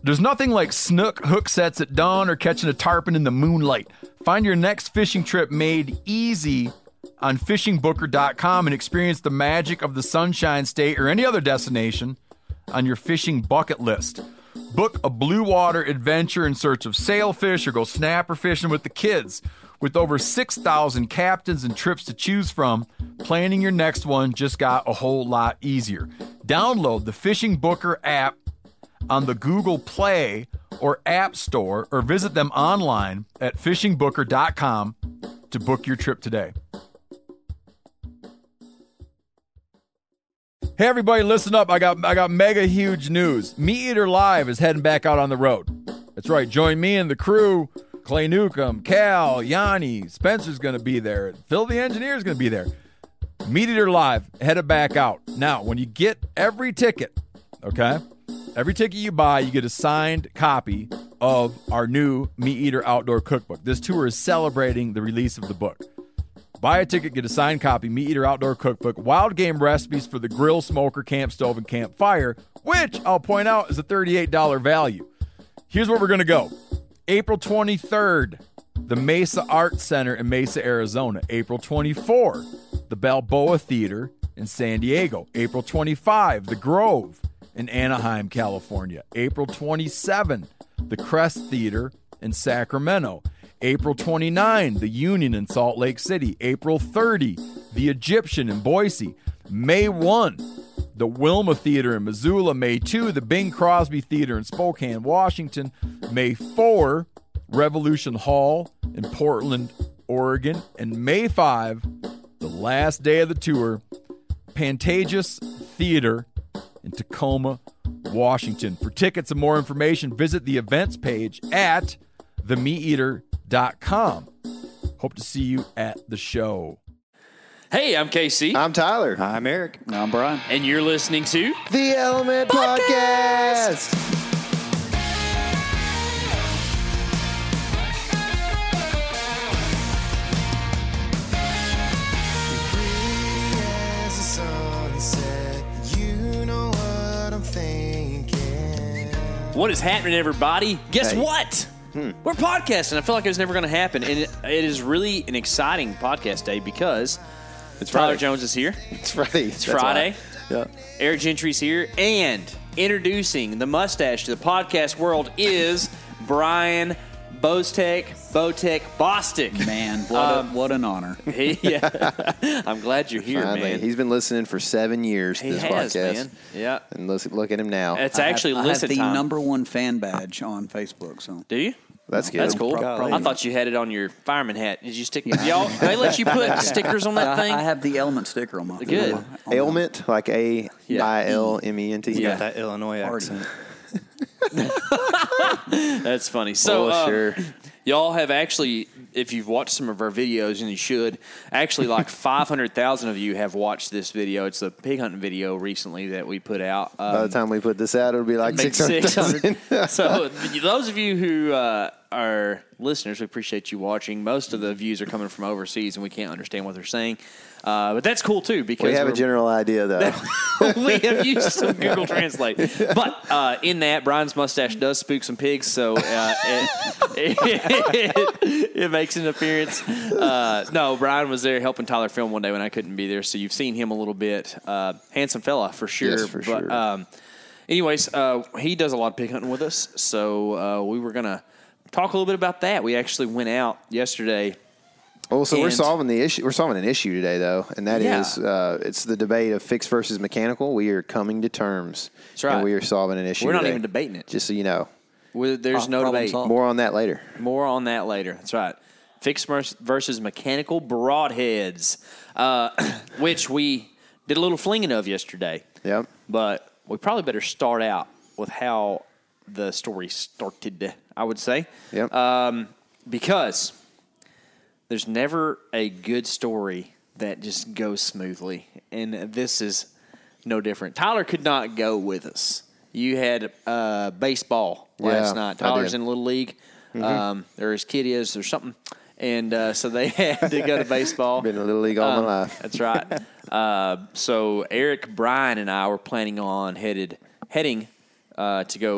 There's nothing like snook hook sets at dawn or catching a tarpon in the moonlight. Find your next fishing trip made easy on fishingbooker.com and experience the magic of the Sunshine State or any other destination on your fishing bucket list. Book a blue water adventure in search of sailfish or go snapper fishing with the kids. With over 6,000 captains and trips to choose from, planning your next one just got a whole lot easier. Download the Fishing Booker app on the Google Play or App Store or visit them online at fishingbooker.com to book your trip today. Hey everybody, listen up. I got mega huge news. Meat Eater Live is heading back out on the road. That's right. Join me and the crew. Clay Newcomb, Cal, Yanni, Spencer's going to be there. Phil the Engineer's going to be there. Meat Eater Live headed back out. Now, when you get every ticket, okay? Every ticket you buy, you get a signed copy of our new Meat Eater Outdoor Cookbook. This tour is celebrating the release of the book. Buy a ticket, get a signed copy, Meat Eater Outdoor Cookbook, wild game recipes for the grill, smoker, camp stove, and campfire, which I'll point out is a $38 value. Here's where we're going to go. April 23rd, the Mesa Arts Center in Mesa, Arizona. April 24, the Balboa Theater in San Diego. April 25, the Grove in Anaheim, California. April 27, the Crest Theater in Sacramento. April 29, the Union in Salt Lake City. April 30, the Egyptian in Boise. May 1, the Wilma Theater in Missoula. May 2, the Bing Crosby Theater in Spokane, Washington. May 4, Revolution Hall in Portland, Oregon. And May 5, the last day of the tour, Pantages Theater in Tacoma, Washington. For tickets and more information, visit the events page at themeateater.com. Hope to see you at the show. Hey, I'm KC. I'm Tyler. I'm Eric. I'm Brian. And you're listening to The Element Podcast. What is happening, everybody? Guess what? We're podcasting. I feel like it was never going to happen. And it is really an exciting podcast day because It's Tyler Friday. Jones is here. It's Friday. It's Friday. Yeah. Eric Gentry's here. And introducing the mustache to the podcast world is Brian Bostek Bostic. Man, what an honor. I'm glad you're here, Finally. man. He's been listening for 7 years to He this has, podcast. man. Yeah. And look at him now. It's actually I have listen the time. number one fan badge on Facebook. So Do you? That's good. That's cool. Probably. I thought you had it on your fireman hat. Did you stick? Y'all, they let you put stickers on that thing? I have the Element sticker on my Good. on my- Ailment, like AILMENT. You got that Illinois Party. accent. That's funny. So, Sure. y'all have actually, if you've watched some of our videos, and you should, actually like 500,000 of you have watched this video. It's a pig hunting video recently that we put out. By the time we put this out, it'll be like Make 600,000. So those of you who are listeners, we appreciate you watching. Most of the views are coming from overseas, and we can't understand what they're saying. But that's cool, too, because We have a general idea, though. we have used some Google Translate. But in that, Brian's mustache does spook some pigs, so it makes an appearance. No, Brian was there helping Tyler film one day when I couldn't be there, so you've seen him a little bit. Handsome fella, for sure. Yes, for sure. Anyways, he does a lot of pig hunting with us, so we were going to talk a little bit about that. We actually went out yesterday. Well, so we're And- solving the issue. We're solving an issue today, though, and that Yeah. is it's the debate of fixed versus mechanical. We are coming to terms. That's right. And we are solving an issue. We're not today. even debating it. Just so you know. There's no Problem debate. solved. More on that later. More on that later. That's right. Fixed versus mechanical broadheads, which we did a little flinging of yesterday. Yep. But we probably better start out with how the story started, I would say. Yep. Because there's never a good story that just goes smoothly. And this is no different. Tyler could not go with us. You had baseball last night. I Tyler's did. in Little League. Or his kid is or something. And so they had to go to baseball. Been in a Little League all my life. That's right. So Eric, Brian, and I were planning on heading to go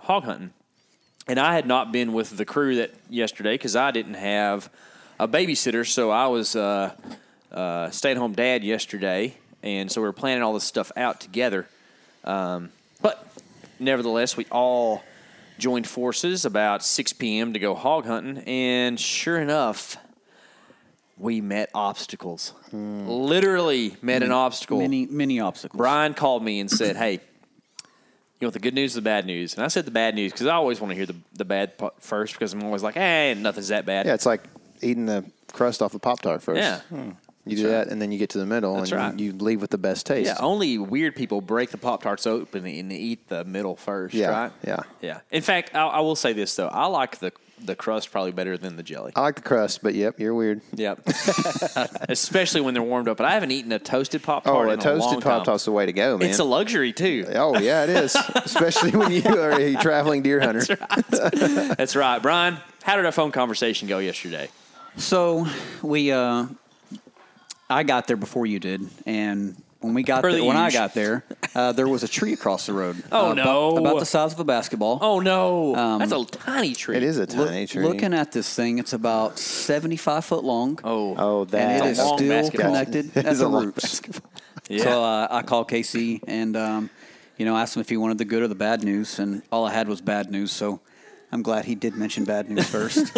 hog hunting. And I had not been with the crew that yesterday because I didn't have a babysitter, so I was stay-at-home dad yesterday, and so we were planning all this stuff out together. But nevertheless, we all joined forces about 6 p.m. to go hog hunting, and sure enough, we met obstacles. Literally met an obstacle. Many obstacles. Brian called me and said, hey, you want the good news or the bad news? And I said the bad news because I always want to hear the bad part first because I'm always like, hey, nothing's that bad. Yeah, it's like eating the crust off the Pop-Tart first. Yeah. You do that, and then you get to the middle, That's and right. you leave with the best taste. Yeah, only weird people break the Pop-Tarts open and eat the middle first, Yeah, right? yeah. Yeah. In fact, I will say this, though. I like the crust probably better than the jelly. I like the crust, but yep, you're weird. Yep. Especially when they're warmed up. But I haven't eaten a toasted Pop-Tart Oh, in a a long toasted time. Pop-Tart's the way to go, man. It's a luxury, too. Oh, yeah, it is. Especially when you are a traveling deer hunter. That's right. Brian, how did our phone conversation go yesterday? So I got there before you did, and when I got there, there was a tree across the road. Oh, no. About the size of a basketball. Oh, no. That's a tiny tree. It is a tiny tree. Looking at this thing, it's about 75 foot long. Oh, and that it is a long still basketball. connected It at is the a long roots. basketball. Yeah. So I called Casey and asked him if he wanted the good or the bad news, and all I had was bad news. So I'm glad he did mention bad news first.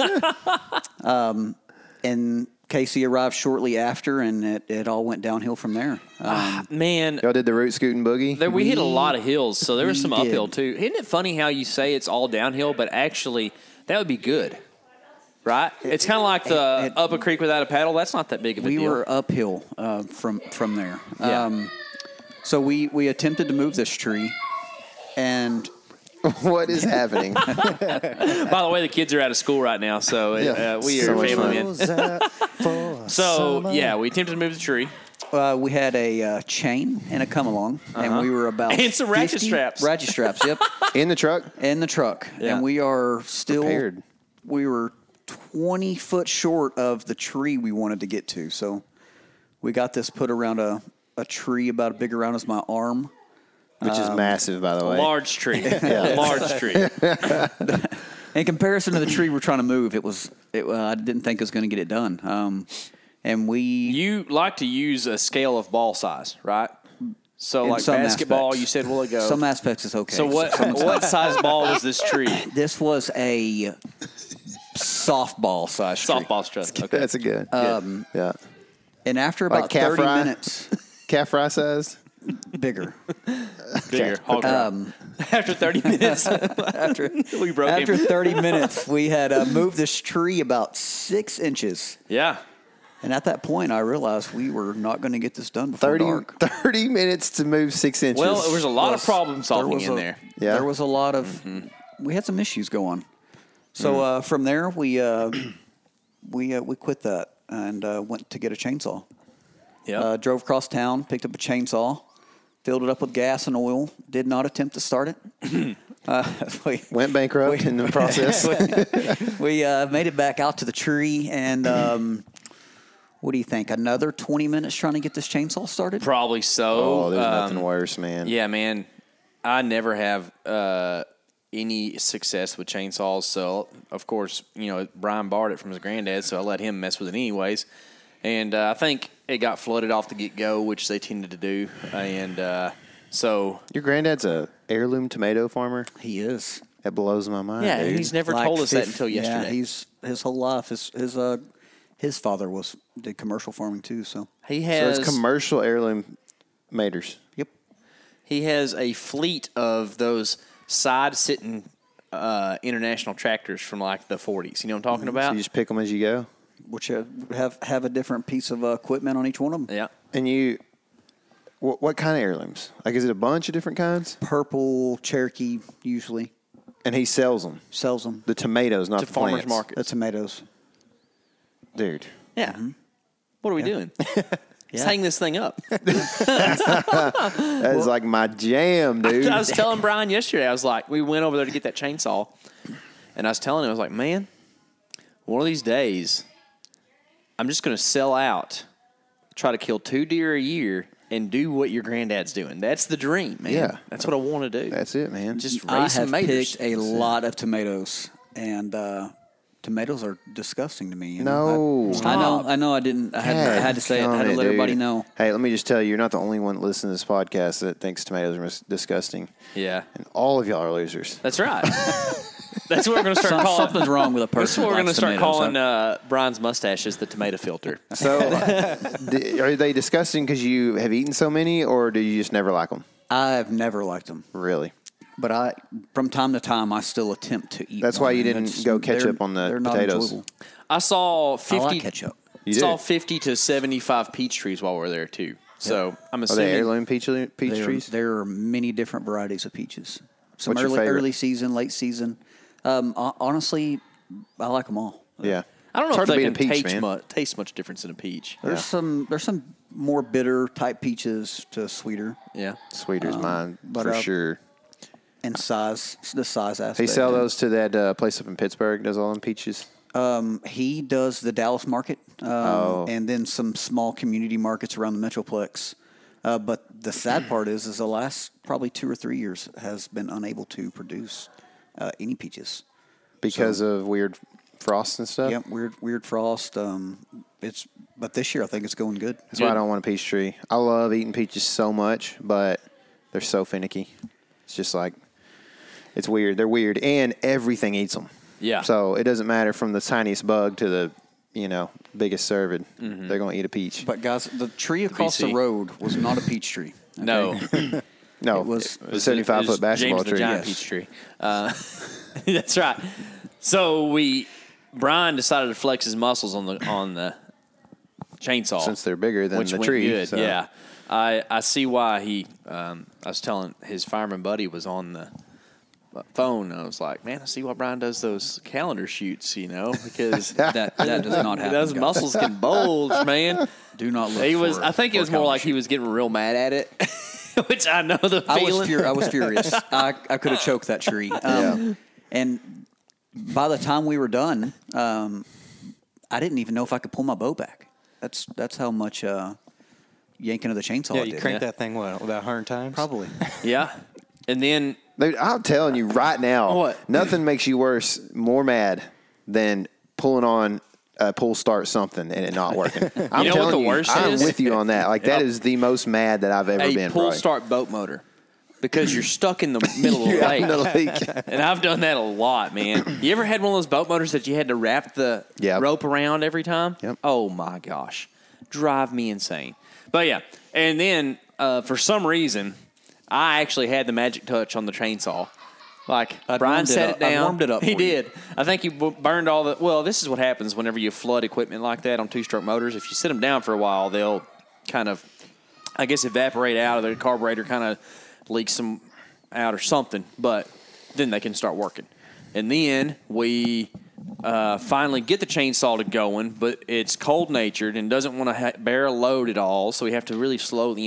And Casey arrived shortly after, and it all went downhill from there. Man, Y'all did the root scooting boogie? we hit a lot of hills, so there was some we did. uphill, too. Isn't it funny how you say it's all downhill, but actually that would be good, right? It's kind of like the up a creek without a paddle. That's not that big of a We deal. were uphill from there. Yeah. So we attempted to move this tree, and What is happening? By the way, the kids are out of school right now, so we So are much family fun. in. So, yeah, we attempted to move the tree. we had a chain and a come-along, and we were about And some ratchet 50 straps. Ratchet straps, yep, In the truck? in the truck. Yeah. And we are still Prepared. We were 20 foot short of the tree we wanted to get to. So we got this put around a tree about as big around as my arm. Which is massive, by the way. Large tree. Large tree. In comparison to the tree we're trying to move, I didn't think it was going to get it done. And we You like to use a scale of ball size, right? So, in like some basketball, aspects. you said a while ago. Some aspects is okay. So, what size ball was this tree? This was a softball size tree. Softball strut. Okay. That's a good. Yeah. And after about Like calf 30 fry? minutes, Calf fry size? bigger. Bigger. Hog fry. After 30 minutes, we broke After him. 30 minutes, we had moved this tree about 6 inches. Yeah. And at that point, I realized we were not going to get this done before dark. 30 minutes to move 6 inches. Well, there was a lot of Plus, problem solving there was in a- there. Yeah. There was a lot of. We had some issues going. So from there, we quit that and went to get a chainsaw. Yeah. Drove across town, picked up a chainsaw, filled it up with gas and oil. Did not attempt to start it. Went bankrupt in the process. We made it back out to the tree, and what do you think? Another 20 minutes trying to get this chainsaw started? Probably so. Oh, there's nothing worse, man. Yeah, man. I never have any success with chainsaws. So, of course, Brian borrowed it from his granddad, so I let him mess with it anyways. And I think it got flooded off the get-go, which they tended to do. And so... Your granddad's a heirloom tomato farmer? He is. That blows my mind, Yeah, dude. he's never told us that until yesterday. Yeah, his whole life. His father did commercial farming too. So He So has... it's commercial heirloom maters. yep. He has a fleet of those side-sitting international tractors from like the 40s. You know what I'm talking So about? you just pick them as you go? Which have a different piece of equipment on each one of them. Yeah. And what kind of heirlooms? Like, is it a bunch of different kinds? Purple Cherokee usually And he sells them. sells them. The tomatoes, not To the farmers plants. market. The tomatoes. Dude. Yeah. What are we doing? Let's hang this thing up. That is like my jam, dude. I was telling Brian yesterday, I was like, we went over there to get that chainsaw, and I was telling him, I was like, man, one of these days, I'm just going to sell out, try to kill 2 deer a year, and do what your granddad's doing. That's the dream, man. Yeah. That's what I want to do. That's it, man. Just I raise some have maters. picked a lot of tomatoes, and tomatoes are disgusting to me. you No. I know. I didn't. I had to say it. I had to let everybody know. Hey, let me just tell you, you're not the only one listening to this podcast that thinks tomatoes are disgusting. Yeah. And all of y'all are losers. That's right. That's what we're going to start calling. Something's wrong with a person. That's what that we're going to likes start tomatoes. calling Brian's mustache is the tomato filter. So, are they disgusting because you have eaten so many, or do you just never like them? I've never liked them, Really? but from time to time, I still attempt to eat. That's one, why you and didn't it's- go ketchup they're- on the they're not potatoes. enjoyable. I saw I 50. like ketchup. You saw did? 50 to 75 peach trees while we were there too. So I'm Are assuming they heirloom peach trees? There are many different varieties of peaches. Some What's your favorite? early season, late season. Honestly, I like them all. Yeah. I don't It's know if hard to they beat a can peach, man. taste much difference in a peach. There's some more bitter type peaches to sweeter Yeah. Sweeter's mine but, for sure. and size. The size aspect. They sell those to that place up in Pittsburgh. Does all them peaches? He does the Dallas market, and then some small community markets around the Metroplex. But the sad part is the last probably 2 or 3 years has been unable to produce any peaches. Because of weird frosts and stuff? Yep, weird frost. But this year I think it's going good. That's why I don't want a peach tree. I love eating peaches so much, but they're so finicky. It's just like, it's weird. They're weird, and everything eats them. Yeah. So it doesn't matter from the tiniest bug to the, biggest cervid. They're going to eat a peach. But guys, the tree across the BC. road was not a peach tree. okay? No. No, It was- the 75-foot basketball James the tree. Giant yes. peach tree. That's right. So Brian decided to flex his muscles on the chainsaw Since they're bigger than which the went tree. Good. so- Yeah, I see why he. I was telling his fireman buddy was on the phone. And I was like, man, I see why Brian does those calendar shoots. Because That does not happen. those guys. muscles can bulge, man. Do not look. He was. for- I think it for was more calendar like he was getting real mad at it, which I know the I feeling. was furious. I could have choked that tree. And by the time we were done, I didn't even know if I could pull my bow back. That's how much yanking of the chainsaw Yeah, I you did. cranked that thing, what, about 100 times? Probably. Yeah, and then Dude, I'm telling you right now, What? nothing makes you more mad than pulling on a pull start something and it not working. I'm know what telling the you, worst I'm is? with you on that. Like, that is the most mad that I've ever a been. pull probably. start boat motor because you're stuck in the middle of the You're out lake. in the lake. And I've done that a lot, man. You ever had one of those boat motors that you had to wrap the Yep. rope around every time? Yep. Oh my gosh, drive me insane. But yeah, and then for some reason, I actually had the magic touch on the chainsaw. Like I'd Brian warmed it set up- it down. I warmed it up He for you. did. I think he burned all the. Well, this is what happens whenever you flood equipment like that on two-stroke motors. If you sit them down for a while, they'll kind of, I guess, evaporate out, or the carburetor kind of leaks some out or something. But then they can start working. And then we finally get the chainsaw to going, but it's cold-natured and doesn't want to bear a load at all, so we have to really slowly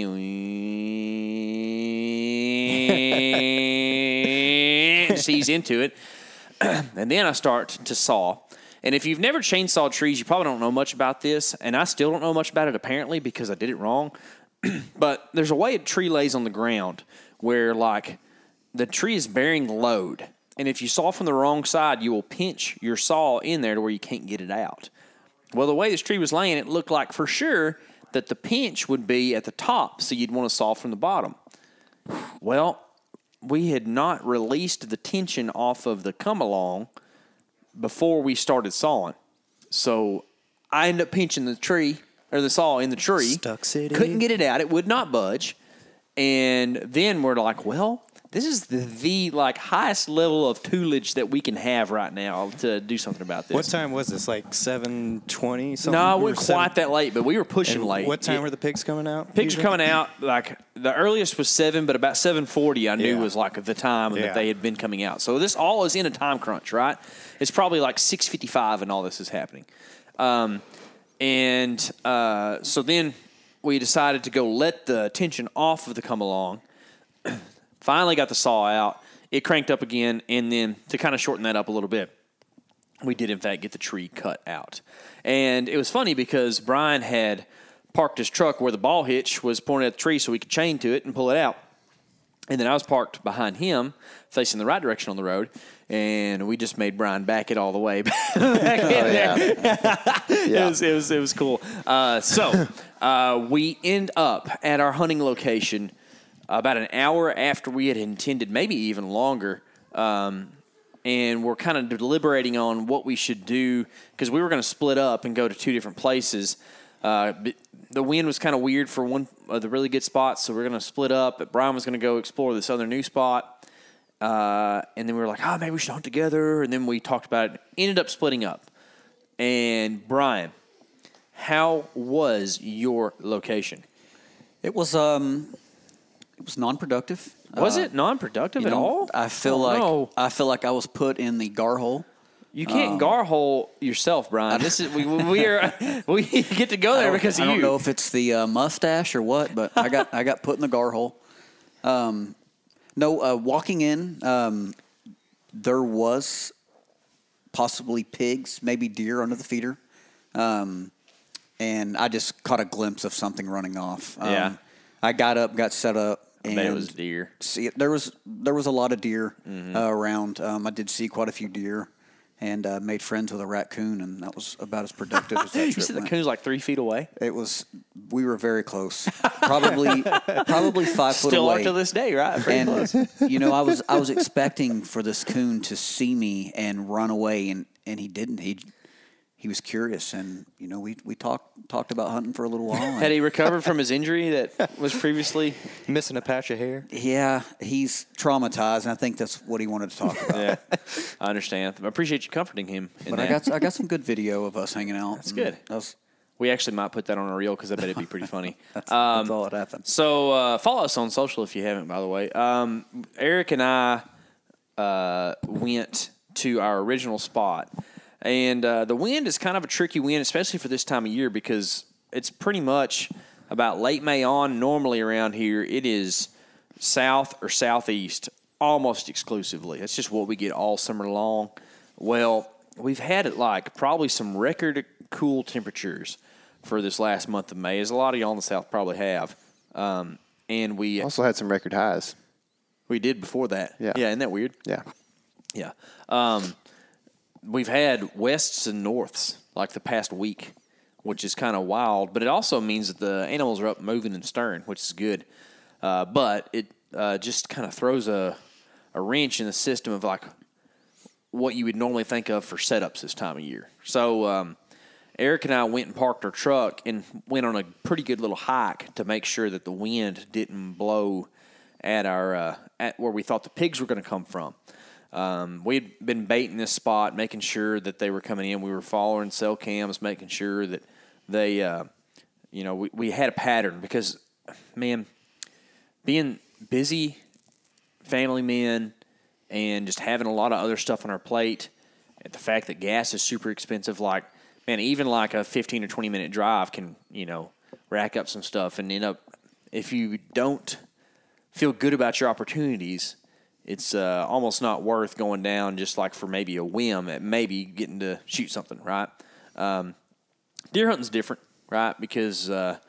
ease into it. And then I start to saw. And if you've never chainsawed trees, you probably don't know much about this, and I still don't know much about it apparently because I did it wrong. But there's a way a tree lays on the ground where, like, the tree is bearing load. And if you saw from the wrong side, you will pinch your saw in there to where you can't get it out. Well, the way this tree was laying, it looked like for sure that the pinch would be at the top, so you'd want to saw from the bottom. Well, we had not released the tension off of the come-along before we started sawing. So I ended up pinching the tree, or the saw in the tree. Stuck City. Couldn't get it out. It would not budge. And then we're like, well, this is the like highest level of toolage that we can have right now to do something about this. What time was this? Like 7:20 something? No, we Or weren't quite that late, but we were pushing And late. what time were the pigs coming out? Pigs are usually? coming out, like, the earliest was 7, but about 7:40 I knew Yeah. was, like, the time Yeah. that they had been coming out. So this all is in a time crunch, right? It's probably, like, 6:55 and all this is happening. So then we decided to go let the tension off of the come-along. Finally got the saw out. It cranked up again, and then to kind of shorten that up a little bit, we did, in fact, get the tree cut out. And it was funny because Brian had parked his truck where the ball hitch was pointed at the tree so we could chain to it and pull it out. And then I was parked behind him, facing the right direction on the road, and we just made Brian back it all the way back in there. It was cool. So we end up at our hunting location about an hour after we had intended, maybe even longer. And we're kind of deliberating on what we should do because we were going to split up and go to two different places. The wind was kind of weird for one of the really good spots, so we're going to split up. But Brian was going to go explore this other new spot. And then we were like, maybe we should hunt together. And then we talked about it, ended up splitting up. And how was your location? It was non-productive. Was it non-productive at all? I feel like I was put in the gar hole. You can't gar hole yourself, Brian. This is we get to go there because of you. I don't know if it's the mustache or what, but I got put in the gar hole. Walking in, there was possibly pigs, maybe deer under the feeder, and I just caught a glimpse of something running off. I got up, got set up. And it was deer. See, there was a lot of deer around. I did see quite a few deer, and made friends with a raccoon, and that was about as productive as that trip You said the went. coon was like 3 feet away? We were very close. Probably 5 foot away. Still are to this day, right? Pretty close. I was expecting for this coon to see me and run away, and he didn't. He was curious, and we talked about hunting for a little while. Had he recovered from his injury that was previously Missing a patch of hair. Yeah, he's traumatized, and I think that's what he wanted to talk about. Yeah, I understand. I appreciate you comforting him. I got some good video of us hanging out. That's good. That We actually might put that on a reel because I bet it'd be pretty funny. that's all that happened. So follow us on social if you haven't, by the way. Eric and I went to our original spot. And the wind is kind of a tricky wind, especially for this time of year, because it's pretty much about late May on. Normally around here, it is south or southeast almost exclusively. That's just what we get all summer long. Well, we've had it like probably some record cool temperatures for this last month of May, as a lot of y'all in the south probably have. And we Also had some record highs. We did before that. Yeah. Isn't that weird? Yeah. Yeah. We've had wests and norths like the past week, which is kind of wild. But it also means that the animals are up moving and stirring, which is good. But it just kind of throws a wrench in the system of like what you would normally think of for setups this time of year. So Eric and I went and parked our truck and went on a pretty good little hike to make sure that the wind didn't blow at our at where we thought the pigs were going to come from. We'd been baiting this spot, making sure that they were coming in. We were following cell cams, making sure that they, we had a pattern because, man, being busy family men and just having a lot of other stuff on our plate, and the fact that gas is super expensive, like, man, even like a 15 or 20-minute drive can, rack up some stuff and end up, if you don't feel good about your opportunities, it's almost not worth going down just like for maybe a whim at maybe getting to shoot something, right? Deer hunting's different, right? Because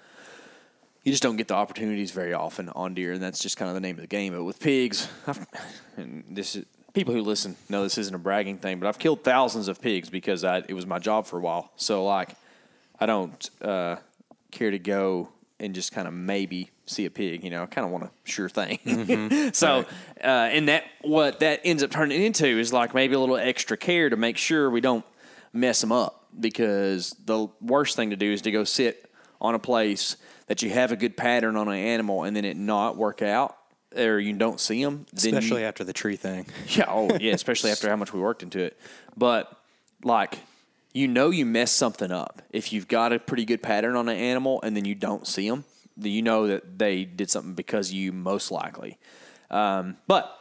you just don't get the opportunities very often on deer, and that's just kind of the name of the game. But with pigs, and this is people who listen know this isn't a bragging thing, but I've killed thousands of pigs because it was my job for a while. So like, I don't care to go and just kind of maybe see a pig, I kind of want a sure thing. Mm-hmm. So, and what that ends up turning into is like maybe a little extra care to make sure we don't mess them up, because the worst thing to do is to go sit on a place that you have a good pattern on an animal and then it not work out, or you don't see them. Especially after the tree thing. Yeah, especially after how much we worked into it. But like, you mess something up if you've got a pretty good pattern on an animal and then you don't see them. You know that they did something because you most likely. But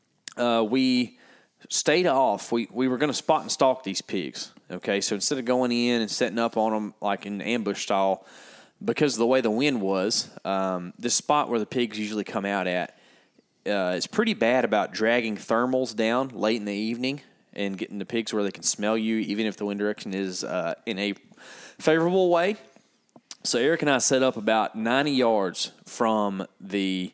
we stayed off. We were going to spot and stalk these pigs. Okay, so instead of going in and setting up on them like in ambush style, because of the way the wind was, this spot where the pigs usually come out at, it's pretty bad about dragging thermals down late in the evening and getting the pigs where they can smell you, even if the wind direction is in a favorable way. So Eric and I set up about 90 yards from the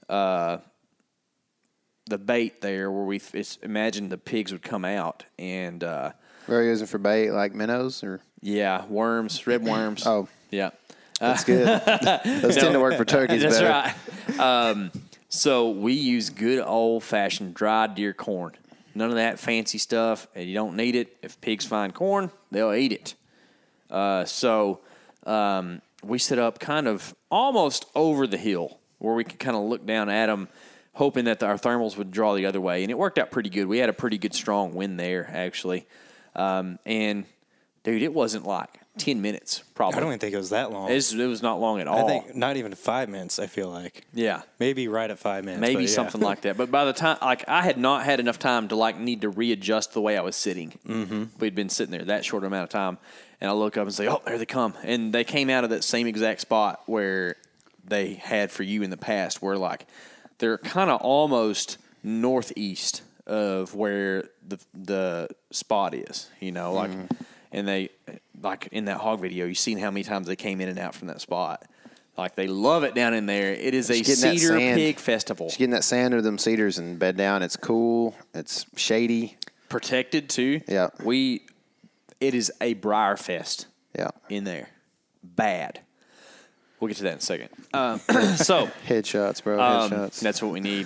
bait there, where we imagined the pigs would come out, and Where are you using for bait, like minnows or? yeah, worms, red worms. Oh, yeah, that's good. Those tend to work for turkeys that's better. right. So we use good old fashioned dried deer corn. None of that fancy stuff, and you don't need it. If pigs find corn, they'll eat it. So we set up kind of almost over the hill where we could kind of look down at them, hoping that our thermals would draw the other way. And it worked out pretty good. We had a pretty good strong wind there, actually. And, dude, it wasn't like 10 minutes, probably. I don't even think it was that long. It was not long at all. I think not even 5 minutes, I feel like. Yeah. Maybe right at 5 minutes. Maybe but yeah. something like that. But by the time, like, I had not had enough time to, like, need to readjust the way I was sitting. Mm-hmm. We'd been sitting there that short amount of time. And I look up and say, oh, there they come. And they came out of that same exact spot where they had for you in the past, where, like, they're kind of almost northeast of where the spot is, you know, like, and they, like in that hog video, you've seen how many times they came in and out from that spot. Like, they love it down in there. It is a cedar pig festival. Just getting that sand under them cedars and bed down. It's cool. It's shady. Protected too. Yeah. It is a briar fest. Yeah. In there. Bad. We'll get to that in a second. So Headshots, bro. Headshots. that's what we need.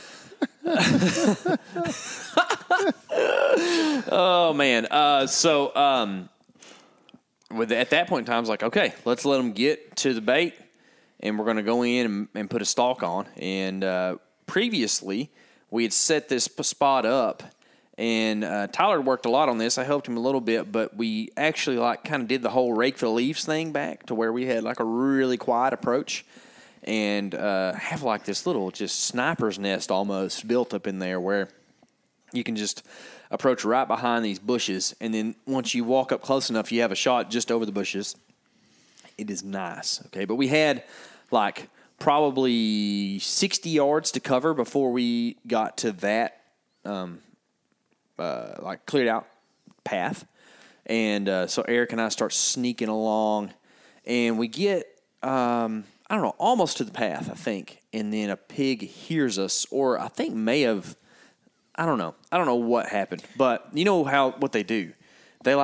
Oh man. At that point in time, I was like, okay, let's let them get to the bait, and we're going to go in and put a stalk on. And previously, we had set this spot up, and Tyler worked a lot on this. I helped him a little bit, but we actually kind of did the whole rake for the leaves thing back to where we had like a really quiet approach, and have like this little just sniper's nest almost built up in there where you can just approach right behind these bushes, and then once you walk up close enough, you have a shot just over the bushes. It is nice, okay? But we had like probably 60 yards to cover before we got to that like cleared out path. And so Eric and I start sneaking along, and we get, I don't know, almost to the path, I think. And then a pig hears us, or I think may have, I don't know. I don't know what happened. But you know what they do? They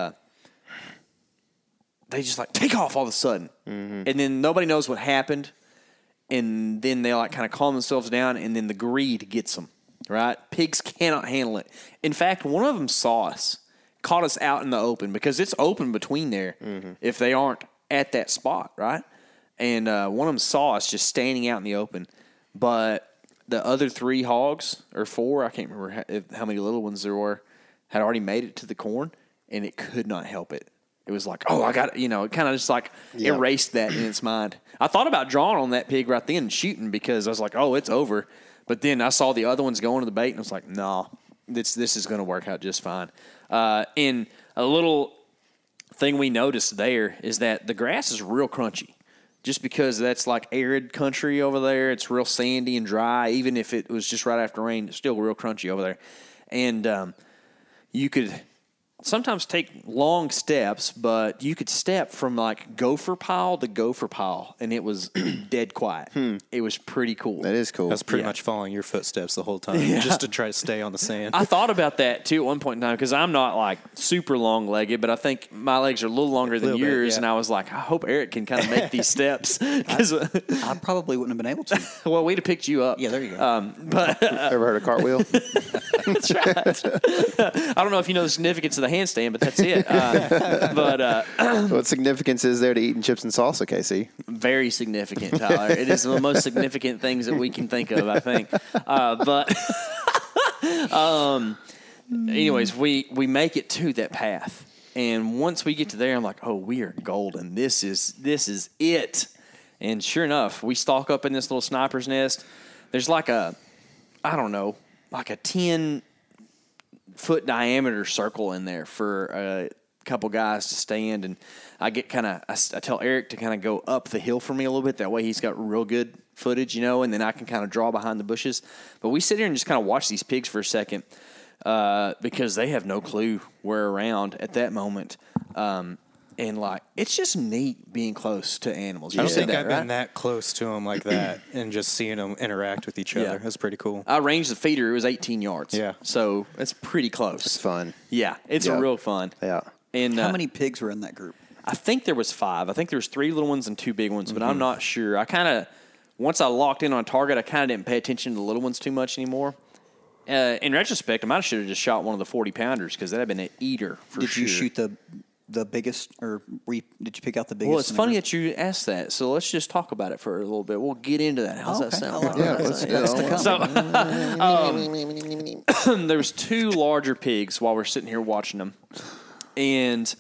they just like take off all of a sudden. Mm-hmm. And then nobody knows what happened. And then they like kind of calm themselves down, and then the greed gets them. Right? Pigs cannot handle it. In fact, one of them saw us, caught us out in the open, because it's open between there if they aren't at that spot, right? And one of them saw us just standing out in the open. But the other 3 hogs, or 4, I can't remember how many little ones there were, had already made it to the corn, and it could not help it. It was like, oh, I got it. You know, it kind of just like erased that in its mind. I thought about drawing on that pig right then and shooting, because I was like, oh, it's over. But then I saw the other ones going to the bait, and I was like, no, this is going to work out just fine. And a little thing we noticed there is that the grass is real crunchy. Just because that's like arid country over there, it's real sandy and dry. Even if it was just right after rain, it's still real crunchy over there. And you could sometimes take long steps, but you could step from like gopher pile to gopher pile, and it was dead quiet. It was pretty cool. That is cool. That's pretty much following your footsteps the whole time, just to try to stay on the sand. I thought about that too at one point in time, because I'm not like super long legged, but I think my legs are a little longer than yours. And I was like, I hope Eric can kind of make these steps. I probably wouldn't have been able to. Well, we'd have picked you up. Yeah, there you go. But Ever heard of cartwheel? that's right. I don't know if you know the significance of the handstand, but that's it. What significance is there to eating chips and salsa, Casey? Very significant, Tyler. It is the most significant things that we can think of, I think. Anyways, we make it to that path, and once we get to there, I'm like, oh, we are golden. This is it. And sure enough, we stalk up in this little sniper's nest. There's like a 10-foot diameter circle in there for a couple guys to stand, and I tell Eric to kind of go up the hill for me a little bit. That way he's got real good footage, and then I can kind of draw behind the bushes. But we sit here and just kind of watch these pigs for a second, because they have no clue we're around at that moment. And And like, it's just neat being close to animals. I don't You said think that, I've right? been that close to them like that, and just seeing them interact with each other. That's pretty cool. I ranged the feeder. It was 18 yards. Yeah. So it's pretty close. It's fun. Yeah, it's Yeah. real fun. Yeah. And How many pigs were in that group? I think there was 5. I think there was 3 little ones and 2 big ones, but I'm Mm-hmm. not sure. I kind of once I locked in on target, I kind of didn't pay attention to the little ones too much anymore. In retrospect, I might have should have just shot one of the 40 pounders because that'd have been an eater for Did sure. you shoot the biggest, or did you pick out the biggest? Well, it's in the funny group? that you asked that. So let's just talk about it for a little bit. We'll get into that. How's that Okay. sound? I like Yeah, that. let's That's go. to come. So there was 2 larger pigs while we're sitting here watching them, and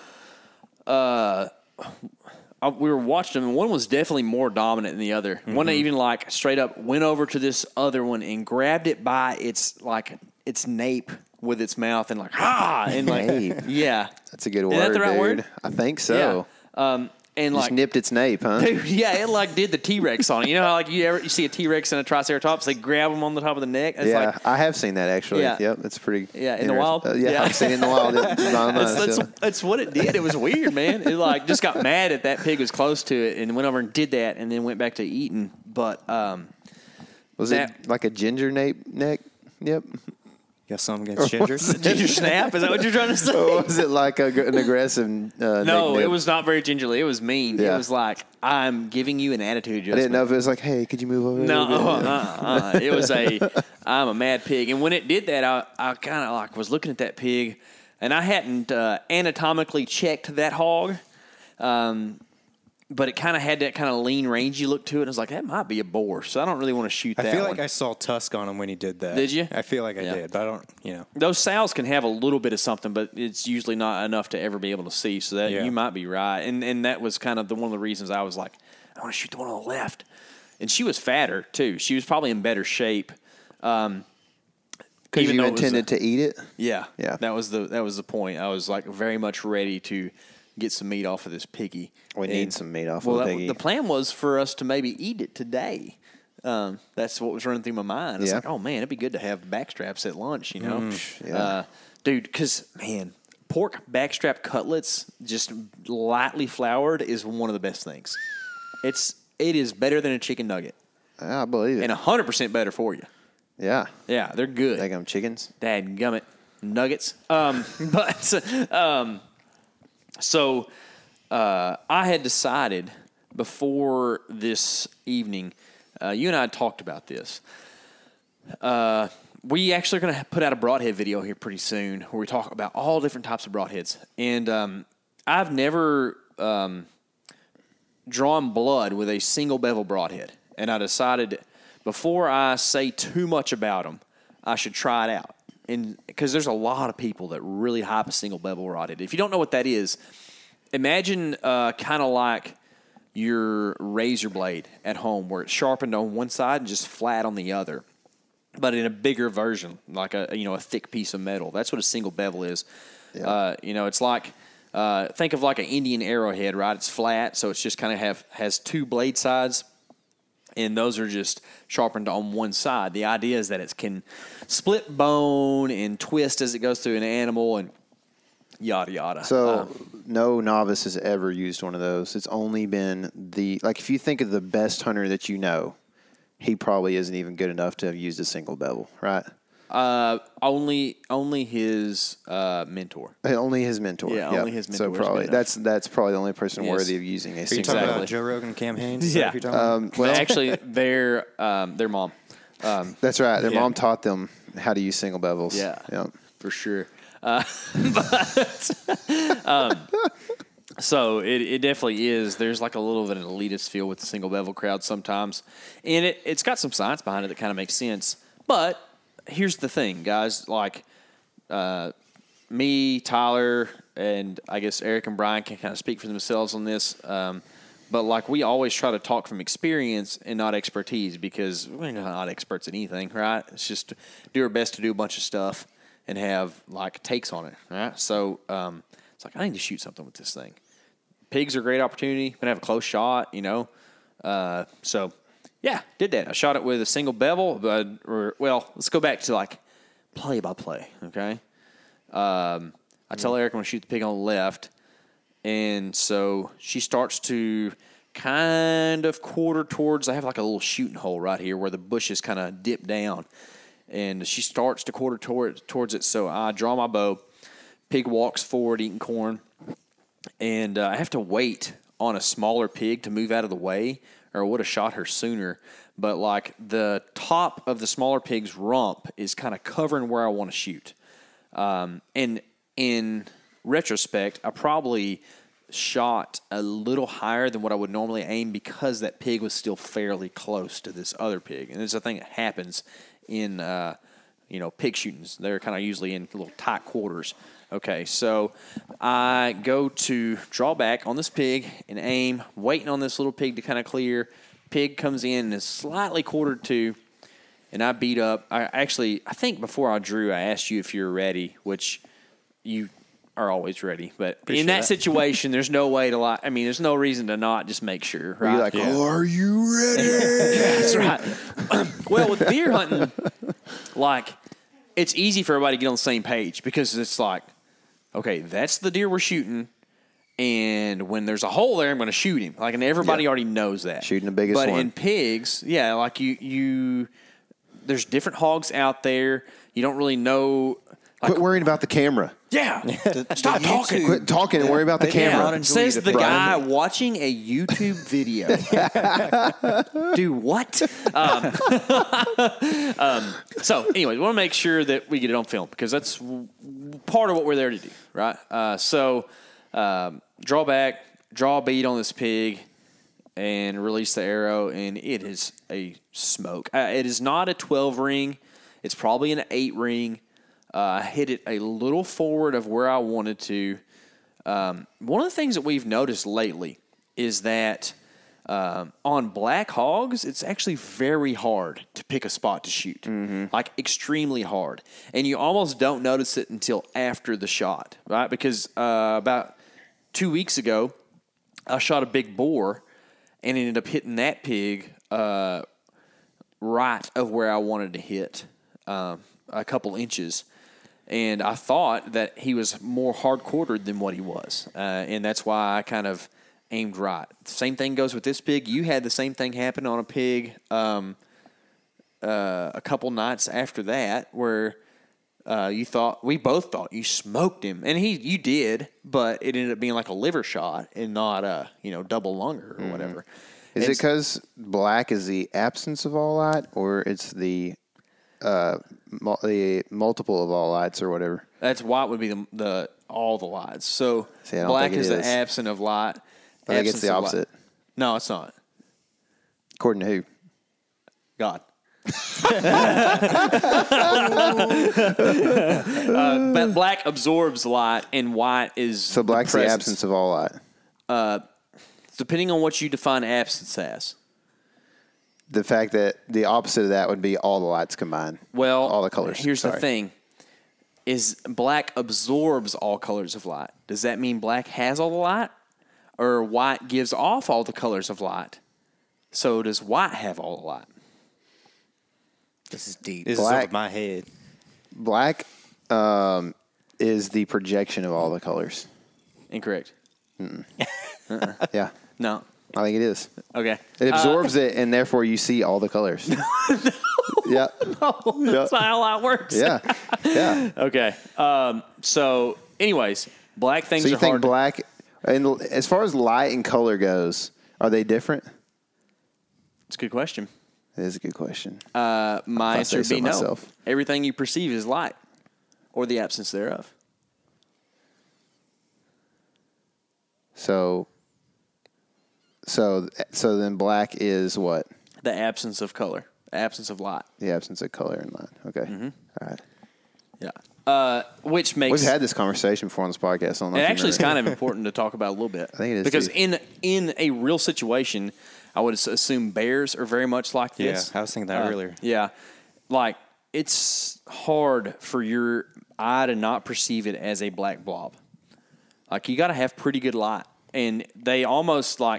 we were watching them, and one was definitely more dominant than the other. One even like straight up went over to this other one and grabbed it by its nape with its mouth and like and like Nape. yeah, That's a good Is word, that the right dude. word? I think so. Yeah. And Just like nipped its nape, huh? dude, yeah, it like did the T-Rex on it. You know how like you see a T-Rex and a Triceratops, they grab them on the top of the neck. It's Yeah, like, I have seen that actually. Yeah. Yep, it's pretty. Yeah, in the interest- wild? yeah, Yeah. I've seen it in the wild. That's what it did. It was weird, man. It like just got mad that pig was close to it and went over and did that and then went back to eating. But Was that- it like a ginger nape neck? Yep. Got something against ginger? ginger snap, is that what you're trying to say? Or was it like an aggressive? No, nip? it was not very gingerly. It was mean. Yeah. It was like, I'm giving you an attitude adjustment. I didn't know if it was like, hey, could you move over? a No, little bit? it was I'm a mad pig. And when it did that, I kind of like was looking at that pig, and I hadn't anatomically checked that hog, but it kind of had that kind of lean, rangy look to it. I was like, that might be a boar, so I don't really want to shoot that I feel one. like I saw tusk on him when he did that. Did you? I feel like I Yeah. did, but I don't, Those sows can have a little bit of something, but it's usually not enough to ever be able to see. So that Yeah. you might be right, and that was kind of one of the reasons I was like, I want to shoot the one on the left. And she was fatter too. She was probably in better shape. Because even you though it was intended to eat it. Yeah, Yeah. That was the point. I was like very much ready to get some meat off of this piggy. We need And- some meat off well, of the that- piggy. the plan was for us to maybe eat it today. That's what was running through my mind. It's Yeah. like, oh man, it'd be good to have backstraps at lunch, you know, yeah. dude. Because man, pork backstrap cutlets, just lightly floured, is one of the best things. It is better than a chicken nugget, I believe it. and 100% better for you. Yeah. Yeah, they're good. Like chickens. Dadgummit. Nuggets. So I had decided before this evening, you and I had talked about this. We actually are going to put out a broadhead video here pretty soon where we talk about all different types of broadheads. And I've never drawn blood with a single bevel broadhead. And I decided before I say too much about them, I should try it out. And because there's a lot of people that really hype a single bevel broadhead. If you don't know what that is, imagine kind of like your razor blade at home where it's sharpened on one side and just flat on the other, but in a bigger version, like a thick piece of metal. That's what a single bevel is. Yeah. It's like think of like an Indian arrowhead, right? It's flat, so it's just kind of has 2 blade sides, and those are just sharpened on one side. The idea is that it can split bone and twist as it goes through an animal and yada yada. So no novice has ever used one of those. It's only been if you think of the best hunter that you know, he probably isn't even good enough to have used a single bevel, right? Only his mentor. Only his mentor. Yeah, Yep. only his mentor So is probably good enough. that's probably the only person Yes. worthy of using a Are you single talking Exactly. about Joe Rogan, Cam Haines? Is that Yeah. what you're talking about? Well, Actually, their mom. that's right. Their yeah. mom taught them how to use single bevels. Yeah. Yep. For sure. So it definitely is. There's like a little bit of an elitist feel with the single bevel crowd sometimes. And it's got some science behind it that kind of makes sense. But here's the thing, guys. Like me, Tyler, and I guess Eric and Brian can kind of speak for themselves on this. But like we always try to talk from experience and not expertise because we're not experts in anything, right? It's just do our best to do a bunch of stuff and have like takes on it, right? So it's like I need to shoot something with this thing. Pigs are a great opportunity. Gonna have a close shot, So yeah, did that. I shot it with a single bevel, let's go back to like play by play. Okay, I tell Eric I'm gonna shoot the pig on the left, And so she starts to kind of quarter towards, I have like a little shooting hole right here where the bushes kind of dip down. And she starts to quarter towards it. So I draw my bow. Pig walks forward eating corn. And I have to wait on a smaller pig to move out of the way, or I would have shot her sooner. But like the top of the smaller pig's rump is kind of covering where I want to shoot. And in retrospect, I probably shot a little higher than what I would normally aim because that pig was still fairly close to this other pig. And it's a thing that happens in, pig shootings. They're kind of usually in little tight quarters. Okay, so I go to draw back on this pig and aim, waiting on this little pig to kind of clear. Pig comes in and is slightly quartered to, and I beat up. I think before I drew, I asked you if you were ready, which you are always ready. But in that situation, there's no way to lie. I mean, there's no reason to not just make sure. Right? You're like, are you ready? That's right. Well, with deer hunting, like, it's easy for everybody to get on the same page because it's like, okay, that's the deer we're shooting, and when there's a hole there, I'm going to shoot him. Like, and everybody already knows that. Shooting the biggest one. But in pigs, like you, there's different hogs out there. You don't really know. Like, Quit worrying about the camera. Yeah. Stop talking. Quit talking and worry about the camera. Says the guy watching a YouTube video. Do what? So, anyways, we want to make sure that we get it on film because that's part of what we're there to do, right? Draw back, draw a bead on this pig, and release the arrow, and it is a smoke. It is not a 12 ring. It's probably an 8 ring. I hit it a little forward of where I wanted to. One of the things that we've noticed lately is that on black hogs, it's actually very hard to pick a spot to shoot, like extremely hard. And you almost don't notice it until after the shot, right? Because about 2 weeks ago, I shot a big boar and ended up hitting that pig right of where I wanted to hit, a couple inches. And I thought that he was more hard-quartered than what he was. And that's why I kind of aimed right. Same thing goes with this pig. You had the same thing happen on a pig a couple nights after that where we both thought you smoked him. And you did, but it ended up being like a liver shot and not a double lunger or whatever. Is it because black is the absence of all light, or it's the multiple of all lights or whatever? That's white would be the all the lights. So See, I don't black think is it the is. absence of light. I think it's the opposite. No, it's not. According to who? God. But black absorbs light, and white is So black's the absence of all light. Depending on what you define absence as. The fact that the opposite of that would be all the lights combined. Well, all the colors. Here's the thing: is black absorbs all colors of light. Does that mean black has all the light, or white gives off all the colors of light? So does white have all the light? This is deep. This is over my head. Black is the projection of all the colors. Incorrect. Yeah. No. I think it is. Okay. It absorbs it, and therefore you see all the colors. Yeah. That's not how light works. Yeah. Yeah. Okay. So, anyways, black things So you are think hard. black, and as far as light and color goes, are they different? It's a good question. It is a good question. My I answer say would be so no. myself. Everything you perceive is light, or the absence thereof. So then black is what? The absence of color, the absence of light. The absence of color and light. Okay. Mm-hmm. All right. Yeah. Which makes We've had this conversation before on this podcast. I don't know it if you actually is remember. kind of important to talk about a little bit. I think it is, because too. in a real situation, I would assume bears are very much like this. Yeah, I was thinking that earlier. Yeah, like it's hard for your eye to not perceive it as a black blob. Like you got to have pretty good light, and they almost like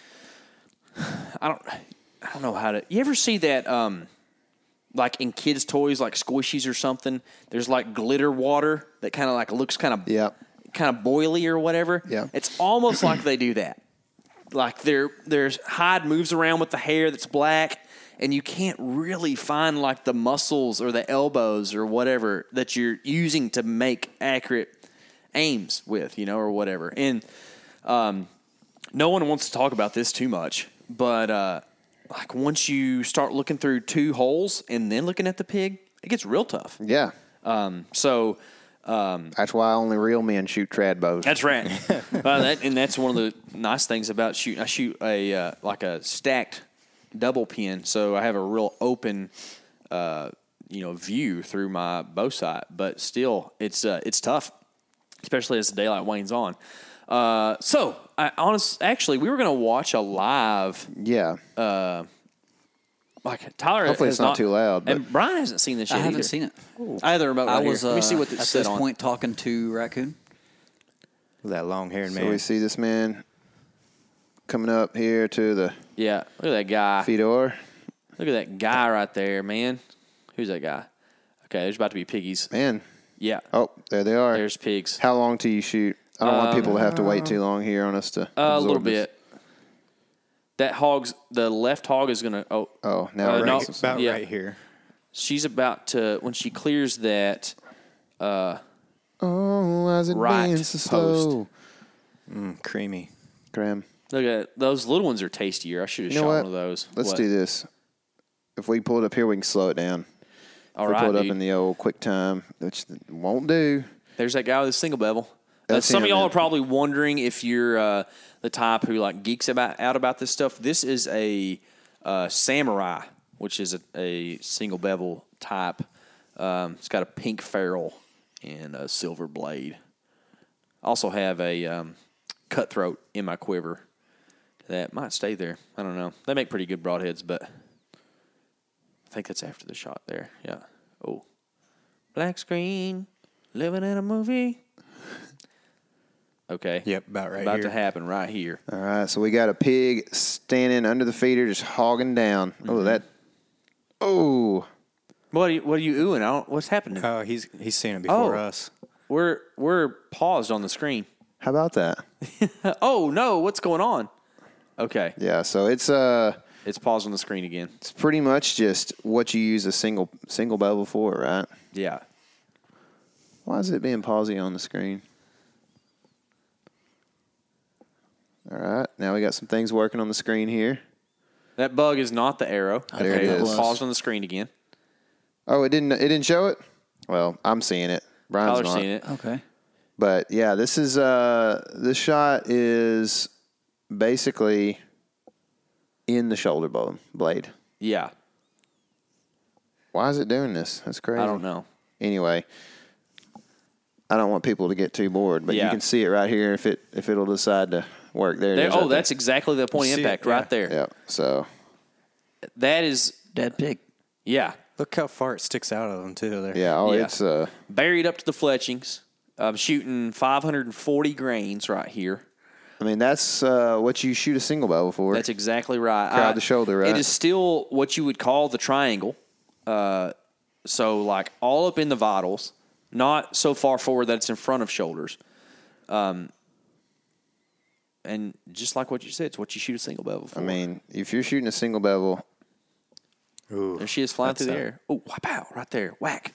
I don't know how to. You ever see that? Like in kids' toys, like squishies or something. There's like glitter water that kind of like looks kind of Yep. kind of boily or whatever. Yeah. It's almost like they do that. Like their hide moves around with the hair that's black, and you can't really find like the muscles or the elbows or whatever that you're using to make accurate aims with, or whatever. And no one wants to talk about this too much, but like once you start looking through 2 holes and then looking at the pig, it gets real tough. Yeah. That's why only real men shoot trad bows. That's right. And that's one of the nice things about shooting. I shoot a like a stacked double pin, so I have a real open, view through my bow sight. But still, it's tough, especially as the daylight wanes on. Actually, we were going to watch a live. Yeah. Like Tyler, Hopefully has it's not too loud, but- and Brian hasn't seen this yet. I haven't either. seen it. I have the remote right I was here. Let me see what at it said this on. point talking to Raccoon. That long-haired So man. we see this man coming up here to the Yeah, look at that guy. Fedor. Look at that guy right there, man. Who's that guy? Okay, there's about to be piggies. Man. Yeah, Oh, there they are. there's pigs. How long till you shoot? I don't want people to have to wait too long here on us to A little absorb this. bit. The left hog is gonna. Oh, Oh, now it no. ranks. About Yeah. right here. she's about to when she clears that. Oh, why's it Right being so slow? Creamy. Graham, Look at those little ones are tastier. I should have You know shot what? one of those. let's What? do this. If we pull it up here, we can slow it down. All If we right, pull it up dude. in the old quick time, which won't do. There's that guy with a single bevel. That's Some of him, y'all man. are probably wondering if you're the type who like geeks out about this stuff. This is a samurai, which is a single bevel type. It's got a pink ferrule and a silver blade. Also have a cutthroat in my quiver that might stay there. I don't know. They make pretty good broadheads, but I think that's after the shot there. Yeah. Oh, black screen, living in a movie. Okay. Yep, about right About here. to happen right here. All right, so we got a pig standing under the feeder, just hogging down. Oh, that. Oh, What are you oohing? What's happening? Oh, he's seen it before Oh. us. We're paused on the screen. how about that? Oh no, what's going on? Okay, Yeah, so it's paused on the screen again. it's pretty much just what you use a single bevel for, right? Yeah. Why is it being pausey on the screen? All right, now we got some things working on the screen here. That bug is not the arrow. There it We're is. paused on the screen again. Oh, it didn't show it? Well, I'm seeing it. Brian's Tyler's not. seen it. Okay. But yeah, this shot is basically in the shoulder blade. Yeah. Why is it doing this? That's crazy. I don't know. Anyway, I don't want people to get too bored, but Yeah. you can see it right here if it'll decide to work. There it There, is. oh, right that's exactly the point of See it, impact yeah. right there. there. Yeah. So That is, Dead pig. yeah, Look how far it sticks out of them, too. There. yeah, Yeah. it's buried up to the fletchings. I'm shooting 540 grains right here. I mean, that's what you shoot a single bevel for. That's exactly right. Crowd the shoulder, right? It is still what you would call the triangle. So, like, all up in the vitals, not so far forward that it's in front of shoulders. And just like what you said, it's what you shoot a single bevel for. I mean, if you're shooting a single bevel, Ooh, there she is flying through the that's air. Oh, wow, right there. Whack.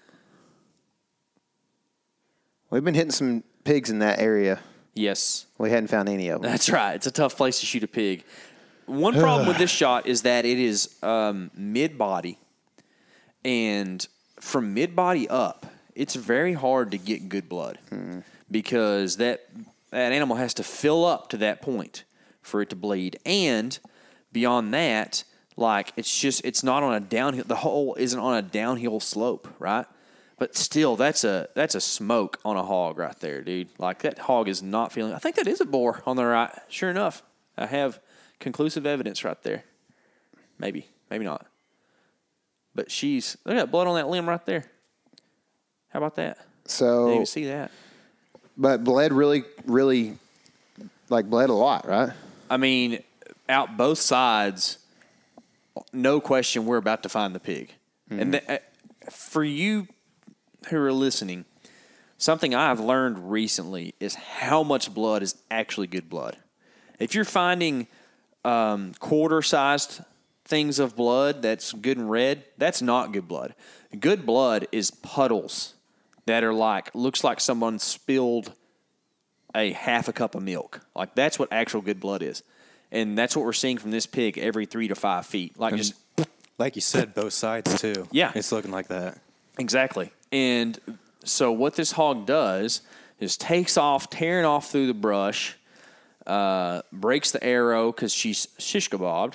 we've been hitting some pigs in that area. Yes. We hadn't found any of them. That's right. It's a tough place to shoot a pig. One problem with this shot is that it is mid-body. And from mid-body up, it's very hard to get good blood because that animal has to fill up to that point for it to bleed. And beyond that, like it's not on a downhill. The hole isn't on a downhill slope, right? But still, that's a smoke on a hog right there, dude. Like that hog is not feeling. I think that is a boar on the right. Sure enough, I have conclusive evidence right there. Maybe not. But look at that blood on that limb right there. How about that? Didn't So, even see that. but bled really, really, like bled a lot, right? I mean, out both sides, no question, we're about to find the pig. And for you who are listening, something I've learned recently is how much blood is actually good blood. If you're finding quarter-sized things of blood that's good and red, that's not good blood. Good blood is puddles that are looks like someone spilled a half a cup of milk. Like, that's what actual good blood is. And that's what we're seeing from this pig every 3 to 5 feet. Like, just Like you said, both sides, too. Yeah. It's looking like that. exactly. And so what this hog does is takes off, tearing off through the brush, breaks the arrow because she's shish kebabbed,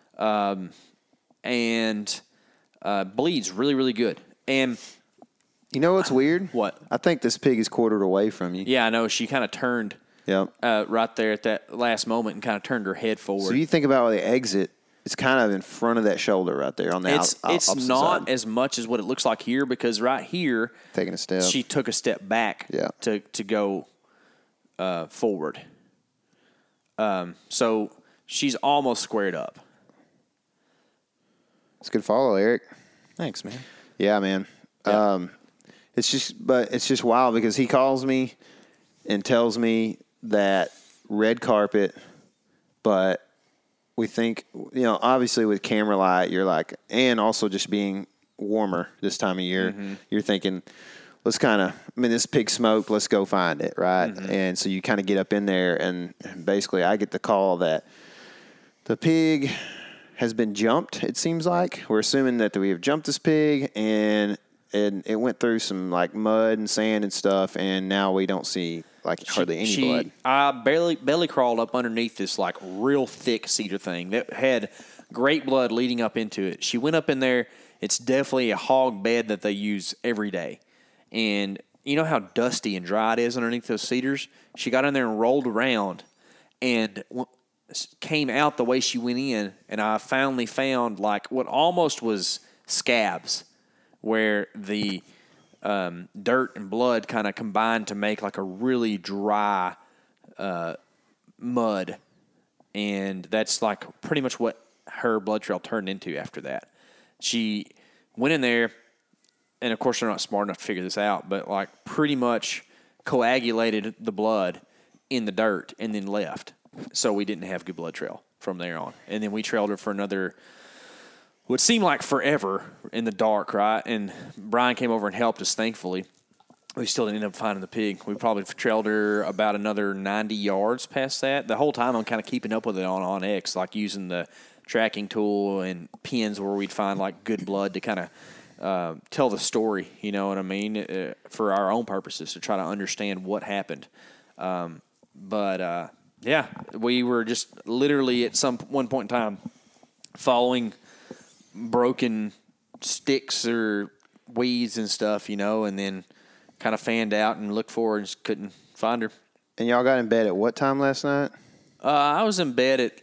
and bleeds really, really good. And You know what's weird? What? I think this pig is quartered away from you. yeah, I know she kind of turned Yep. right there at that last moment and kind of turned her head forward. So you think about the exit, it's kind of in front of that shoulder right there on the It's opposite not side. as much as what it looks like here, because right here Taking a step. she took a step back Yeah. to go forward. So she's almost squared up. It's a good follow, Eric. Thanks, man. Yeah, man. Yeah. It's just wild because he calls me and tells me that red carpet, but we think, obviously with camera light, you're like, and also just being warmer this time of year, you're thinking, let's this pig smoked, let's go find it, right? And so you kind of get up in there, and basically I get the call that the pig has been jumped, it seems like. We're assuming that we have jumped this pig, and it went through some mud and sand and stuff, and now we don't see hardly any blood. I belly crawled up underneath this real thick cedar thing that had great blood leading up into it. She went up in there. It's definitely a hog bed that they use every day. And you know how dusty and dry it is underneath those cedars? She got in there and rolled around and came out the way she went in, and I finally found what almost was scabs, where the dirt and blood kind of combined to make a really dry mud. And that's pretty much what her blood trail turned into after that. She went in there, and of course they're not smart enough to figure this out, but pretty much coagulated the blood in the dirt and then left. So we didn't have good blood trail from there on. And then we trailed her for another, what seemed like forever in the dark, right? And Brian came over and helped us, thankfully. We still didn't end up finding the pig. We probably trailed her about another 90 yards past that. The whole time I'm kind of keeping up with it on X, using the tracking tool and pins where we'd find good blood to kind of tell the story, you know what I mean, for our own purposes, to try to understand what happened. Yeah, we were just literally at one point in time following broken sticks or weeds and stuff, and then kind of fanned out and looked for her and just couldn't find her. And y'all got in bed at what time last night? I was in bed at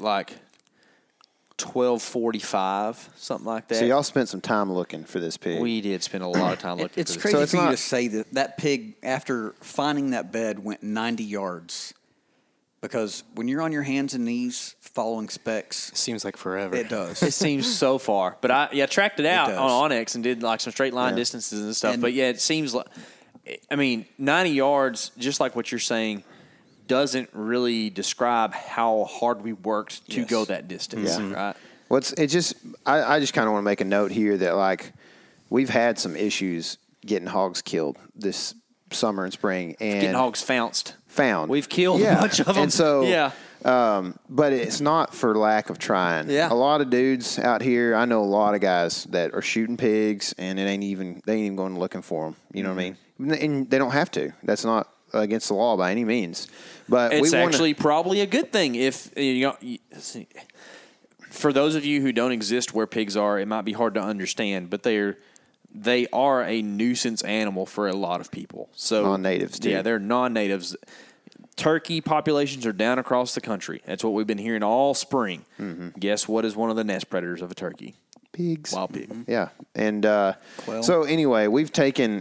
12:45, something like that. So y'all spent some time looking for this pig. We did spend a lot of time looking It's for this. crazy So it's for you not- to say that pig, after finding that bed, went 90 yards. Because when you're on your hands and knees following specs, It seems like forever. it does. It seems so far. But I tracked it out does. on Onyx and did some straight line distances and stuff. And- But yeah, it seems 90 yards, just like what you're saying, doesn't really describe how hard we worked to Yes. go that distance, right? I just kind of want to make a note here that we've had some issues getting hogs killed this summer and spring, and Getting hogs founced. found. We've killed a bunch of them. And so, yeah. But it's not for lack of trying. Yeah. A lot of dudes out here, I know a lot of guys that are shooting pigs, and they ain't even going looking for them. You know what I mean? And they don't have to. That's not against the law by any means. But It's we wanna, actually probably a good thing if for those of you who don't exist where pigs are, it might be hard to understand, but they are a nuisance animal for a lot of people. So Non-natives, too. Yeah, they're non-natives. Turkey populations are down across the country. That's what we've been hearing all spring. Guess what is one of the nest predators of a turkey? pigs. Wild pig. Yeah, and so anyway, we've taken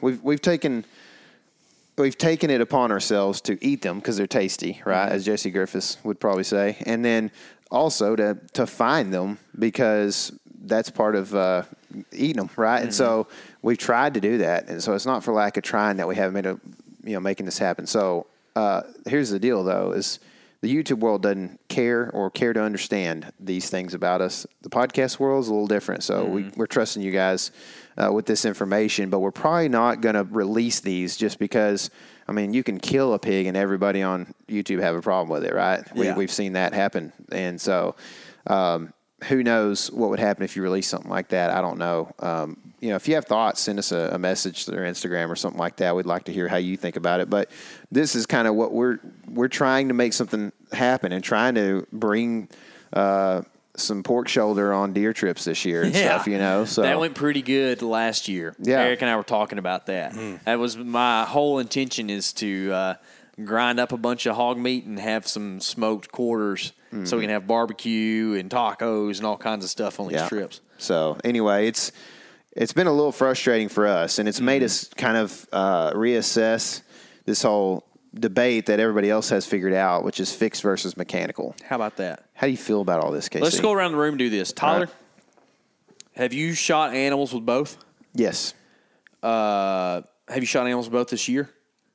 it upon ourselves to eat them because they're tasty, right? As Jesse Griffiths would probably say, and then also to find them because that's part of eating them, right? And so we've tried to do that, and so it's not for lack of trying that we haven't making this happen. So here's the deal, though: is the YouTube world doesn't care or care to understand these things about us. The podcast world is a little different, so we're trusting you guys with this information, but we're probably not going to release these just because. I mean, you can kill a pig and everybody on YouTube have a problem with it, right? Yeah. We've seen that happen, and so. Who knows what would happen if you release something like that? I don't know. If you have thoughts, send us a message through Instagram or something like that. We'd like to hear how you think about it. But this is kind of what we're trying to make something happen and trying to bring some pork shoulder on deer trips this year and stuff. So that went pretty good last year. Yeah. Eric and I were talking about that. That was my whole intention, is to grind up a bunch of hog meat and have some smoked quarters. So we can have barbecue and tacos and all kinds of stuff on these trips. So anyway, it's been a little frustrating for us, and it's made us kind of reassess this whole debate that everybody else has figured out, which is fixed versus mechanical. How about that? How do you feel about all this, Casey? Let's go around the room and do this. Tyler, right. Have you shot animals with both? Yes. Have you shot animals with both this year?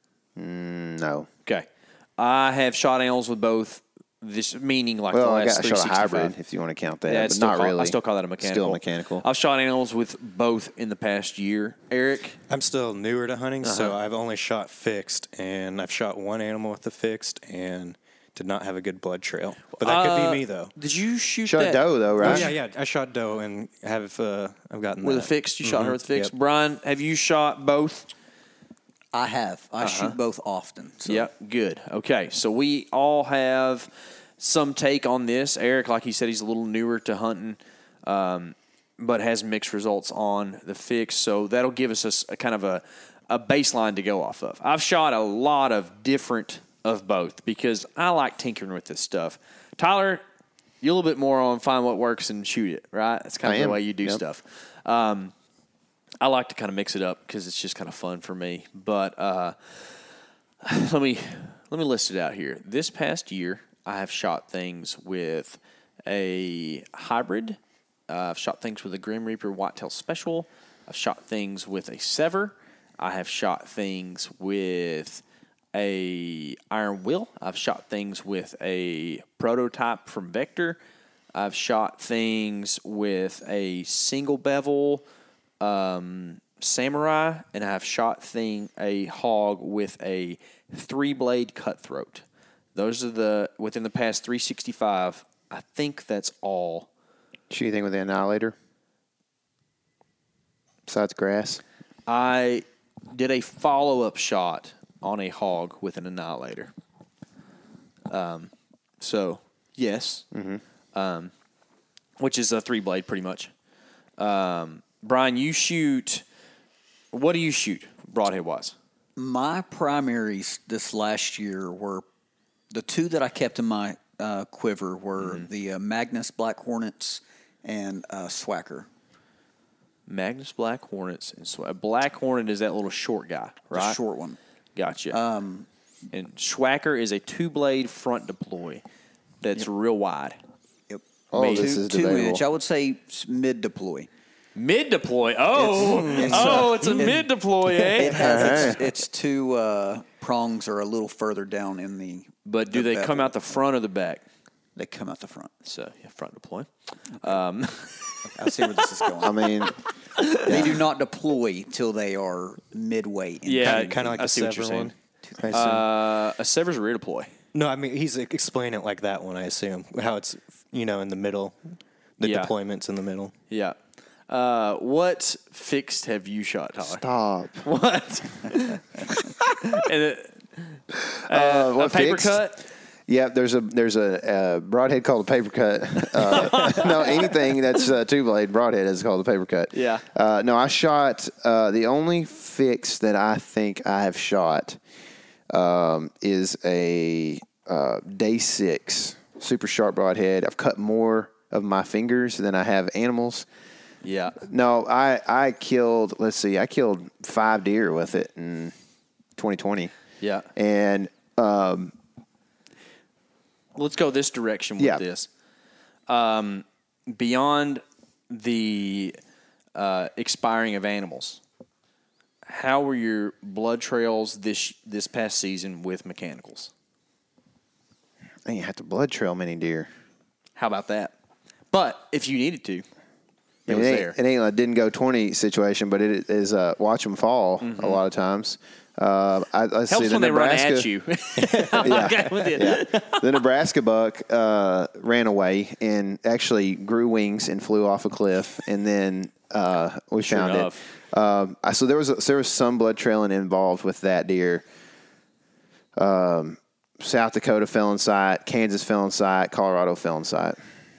No. Okay. I have shot animals with both. This meaning like the I last shot a 365. hybrid, if you want to count that, Yeah, but not really. I still call that a mechanical. Still mechanical. I've shot animals with both in the past year. Eric? I'm still newer to hunting, so I've only shot fixed, and I've shot one animal with the fixed and did not have a good blood trail. But that could be me, though. Did you shoot Shot that doe, though, right? Oh, yeah. I shot doe and I've gotten with that. a fixed? You shot her with fixed? Yep. Brian, have you shot both? I have. I shoot both often. So. Yep, good. Okay, so we all have some take on this. Eric, like he said, he's a little newer to hunting, but has mixed results on the fix. So that'll give us a kind of a baseline to go off of. I've shot a lot of different of both because I like tinkering with this stuff. Tyler, you're a little bit more on find what works and shoot it, right? That's kind of the way you do stuff. I like to kind of mix it up because it's just kind of fun for me. But let me list it out here. This past year, I have shot things with a hybrid. I've shot things with a Grim Reaper Whitetail Special. I've shot things with a Sever. I have shot things with a Iron Will. I've shot things with a prototype from Vector. I've shot things with a single bevel Samurai, and I've shot a hog with a 3-blade cutthroat. Those are within the past 365. I think that's all. Shoot anything with the Annihilator? Besides grass? I did a follow-up shot on a hog with an Annihilator. So, yes. Which is a 3-blade pretty much. Brian, you shoot. What do you shoot broadhead-wise? My primaries this last year were the two that I kept in my quiver were the Magnus Black Hornets and Swacker. Magnus Black Hornets and Black Hornet is that little short guy, right? The short one. Gotcha. And Schwacker is a 2-blade front deploy that's real wide. Yep. Oh, this is 2 debatable. inch. I would say mid deploy. Mid deploy. It's a mid deploy, eh? It has its two prongs are a little further down in the. But do they come out the front or the back? They come out the front. So yeah, front deploy. I see where this is going. I mean, They do not deploy till they are midway. In Yeah, Kind of like I the see what you're Sever saying. one. A Sever's a rear deploy. No, I mean, he's explaining it like that one, I assume. How it's, in the middle. The deployment's in the middle. Yeah. What fixed have you shot, Tyler? stop. What? And What a paper fixed? cut? Yeah, there's a broadhead called a paper cut. No, anything that's 2-blade broadhead is called a paper cut. Yeah. No, I shot the only fix that I think I have shot is a Day 6 super sharp broadhead. I've cut more of my fingers than I have animals. Yeah. No, I killed. Let's see, I killed 5 deer with it in 2020. Yeah. And Let's go this direction with this. Beyond the expiring of animals. How were your blood trails this past season with mechanicals? I didn't have to blood trail many deer. How about that? But if you needed to, it was ain't, there. It ain't a didn't go 20 situation, but it is watch them fall a lot of times. I Helps see when they run at you. Okay with it. Yeah. The Nebraska buck ran away and actually grew wings and flew off a cliff, and then we found it. So there was some blood trailing involved with that deer. South Dakota fell in sight, Kansas fell in sight, Colorado fell in sight.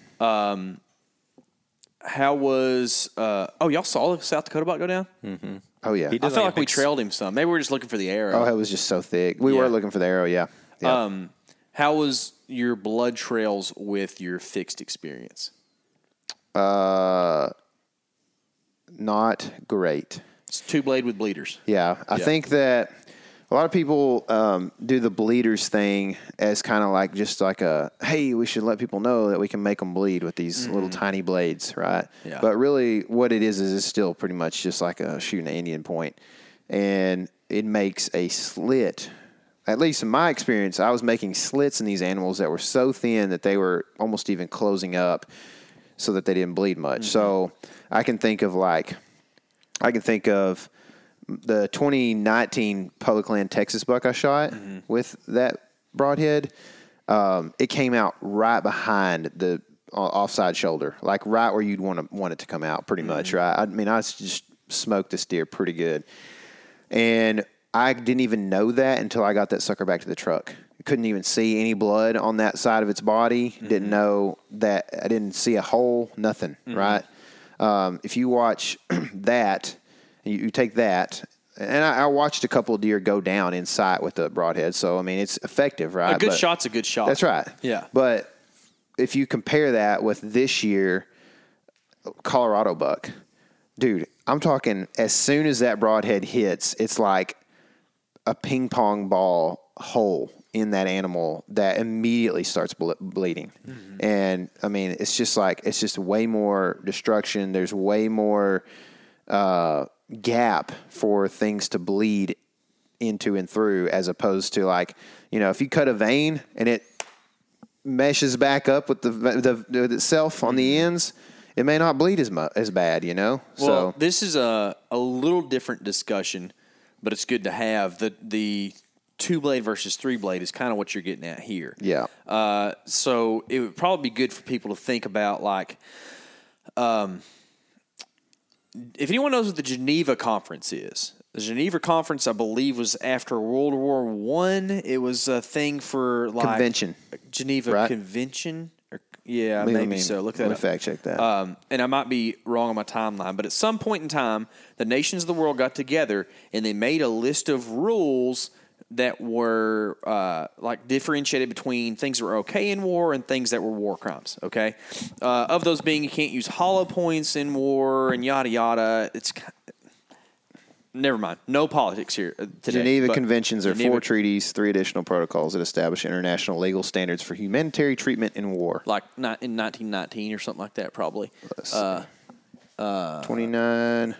How was y'all saw the South Dakota buck go down? Mm-hmm. Oh yeah, I felt like we trailed him some. Maybe we were just looking for the arrow. Oh, it was just so thick. We were looking for the arrow. Yeah. How was your blood trails with your fixed experience? Not great. It's 2-blade with bleeders. Yeah, I think that a lot of people do the bleeders thing as kind of like just like hey, we should let people know that we can make them bleed with these little tiny blades, right? Yeah. But really what it is it's still pretty much just like shooting an Indian point. And it makes a slit. At least in my experience, I was making slits in these animals that were so thin that they were almost even closing up so that they didn't bleed much. So I can think of the 2019 public land Texas buck I shot with that broadhead. It came out right behind the offside shoulder, like right where you'd want it to come out, pretty much, right? I mean, I just smoked this deer pretty good, and I didn't even know that until I got that sucker back to the truck. Couldn't even see any blood on that side of its body. Didn't know that. I didn't see a hole. Nothing. Right. If you watch that. You take that, and I watched a couple of deer go down in sight with the broadhead. So, I mean, it's effective, right? A good shot's a good shot. That's right. Yeah. But if you compare that with this year, Colorado buck, dude, I'm talking as soon as that broadhead hits, it's like a ping pong ball hole in that animal that immediately starts bleeding. And, I mean, it's just way more destruction. There's way more gap for things to bleed into and through, as opposed to if you cut a vein and it meshes back up with the itself on the ends, it may not bleed as bad, Well, so this is a little different discussion, but it's good to have. The 2-blade versus 3-blade is kind of what you're getting at here. Yeah. So it would probably be good for people to think about if anyone knows what the Geneva Conference is, the Geneva Conference, I believe, was after World War I. It was a thing for convention, Geneva right? Convention. Maybe so. Look that up. Let me fact check that. And I might be wrong on my timeline, but at some point in time, the nations of the world got together and they made a list of rules that were differentiated between things that were okay in war and things that were war crimes. Okay, of those being you can't use hollow points in war and yada yada. It's never mind. No politics here today. Geneva Conventions are 4 treaties, 3 additional protocols that establish international legal standards for humanitarian treatment in war. Like not in 1919 or something like that, probably. 29.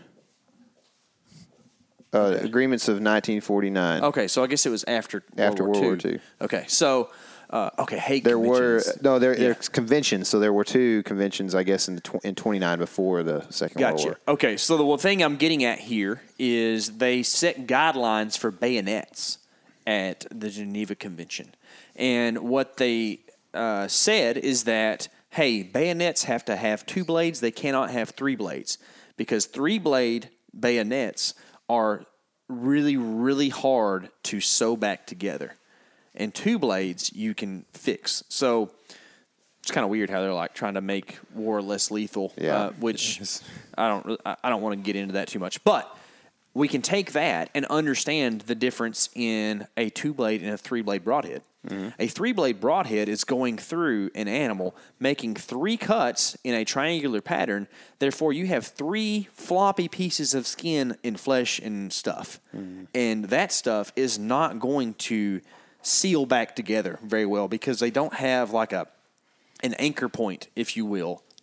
Agreements of 1949. Okay, so I guess it was after World War II. Okay, so Hague there conventions. there's conventions. So there were 2 conventions, I guess, in 29 before the Second World War. Okay, so the thing I'm getting at here is they set guidelines for bayonets at the Geneva Convention, and what they said is that bayonets have to have 2 blades. They cannot have 3 blades because 3-blade bayonets are really, really hard to sew back together. And 2 blades you can fix. So it's kind of weird how they're trying to make war less lethal, which I don't want to get into that too much. But we can take that and understand the difference in a 2-blade and a 3-blade broadhead. Mm-hmm. A 3-blade broadhead is going through an animal, making 3 cuts in a triangular pattern. Therefore, you have 3 floppy pieces of skin and flesh and stuff. Mm-hmm. And that stuff is not going to seal back together very well because they don't have an anchor point, if you will,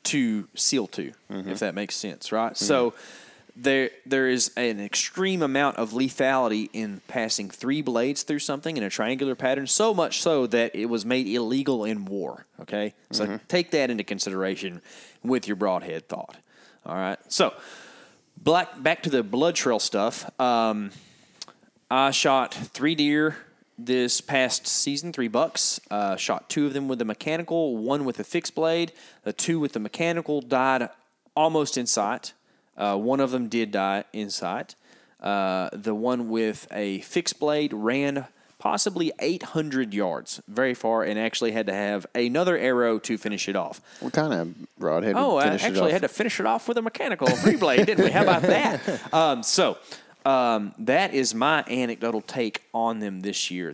to seal to, if that makes sense, right? So there is an extreme amount of lethality in passing 3 blades through something in a triangular pattern, so much so that it was made illegal in war, okay? So take that into consideration with your broadhead thought, all right? So back to the blood trail stuff. I shot 3 deer this past season, 3 bucks. Shot 2 of them with the mechanical, 1 with a fixed blade. The 2 with the mechanical died almost in sight. 1 of them did die in sight. The one with a fixed blade ran possibly 800 yards, very far, and actually had to have another arrow to finish it off. What kind of broadhead? Oh, I actually had to finish it off with a mechanical 3-blade, didn't we? How about that? That is my anecdotal take on them this year.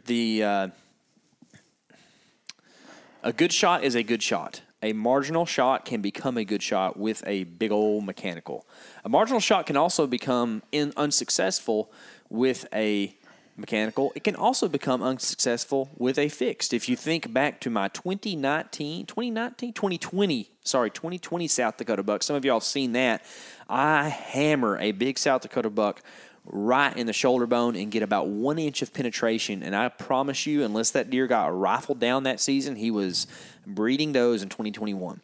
A good shot is a good shot. A marginal shot can become a good shot with a big old mechanical. A marginal shot can also become unsuccessful with a mechanical. It can also become unsuccessful with a fixed. If you think back to my 2020 South Dakota buck, some of y'all have seen that. I hammer a big South Dakota buck right in the shoulder bone and get about 1 inch of penetration. And I promise you, unless that deer got rifled down that season, he was breeding does in 2021.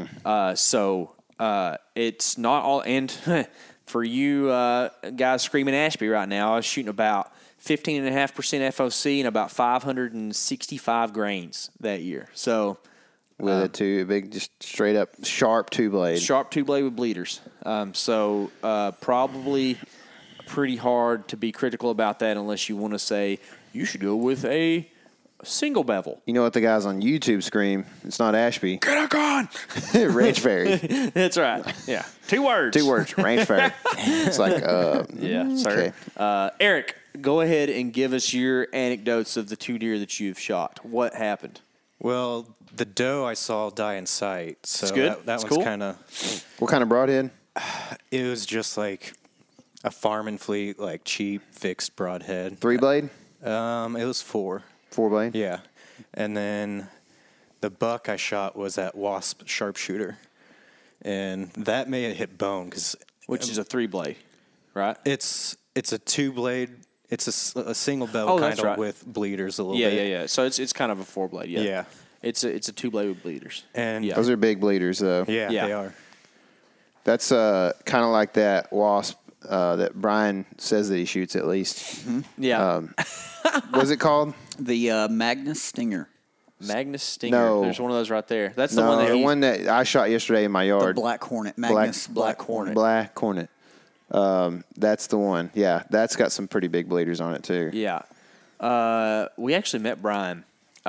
It's not all. And for you guys screaming Ashby right now, I was shooting about 15.5% FOC and about 565 grains that year. So with a big, just straight up sharp 2-blade. Sharp 2-blade with bleeders. Probably pretty hard to be critical about that unless you want to say you should go with a single bevel. You know what the guys on YouTube scream? It's not Ashby. Get a gun! Ranch Fairy. That's right. Yeah. 2 words. 2 words. Ranch Fairy. It's like, yeah, sir. Okay. Eric, go ahead and give us your anecdotes of the 2 deer that you've shot. What happened? Well, the doe I saw die in sight. So That's good. That That's one's cool. kind of. what kind of broadhead? It was just like a Farm and Fleet, like cheap fixed broadhead. 3-blade? It was 4. 4-blade? Yeah. And then the buck I shot was at Wasp Sharpshooter. And that may have hit bone because. Which is a 3-blade, right? It's a 2-blade. It's a single bevel kind of right. with bleeders a little Yeah, bit. yeah. So it's kind of a 4-blade, yeah. Yeah. It's a 2-blade with bleeders. And yeah. Those are big bleeders, though. Yeah, Yeah. they are. That's kind of like that wasp that Brian says that he shoots at least. Yeah. What's it called? The Magnus Stinger. Magnus Stinger. No. There's one of those right there. That's the one that the one that I shot yesterday in my The yard. Black Hornet. Magnus Black Hornet. Black Hornet. That's the one. Yeah, that's got some pretty big bleeders on it, too. Yeah. We actually met Brian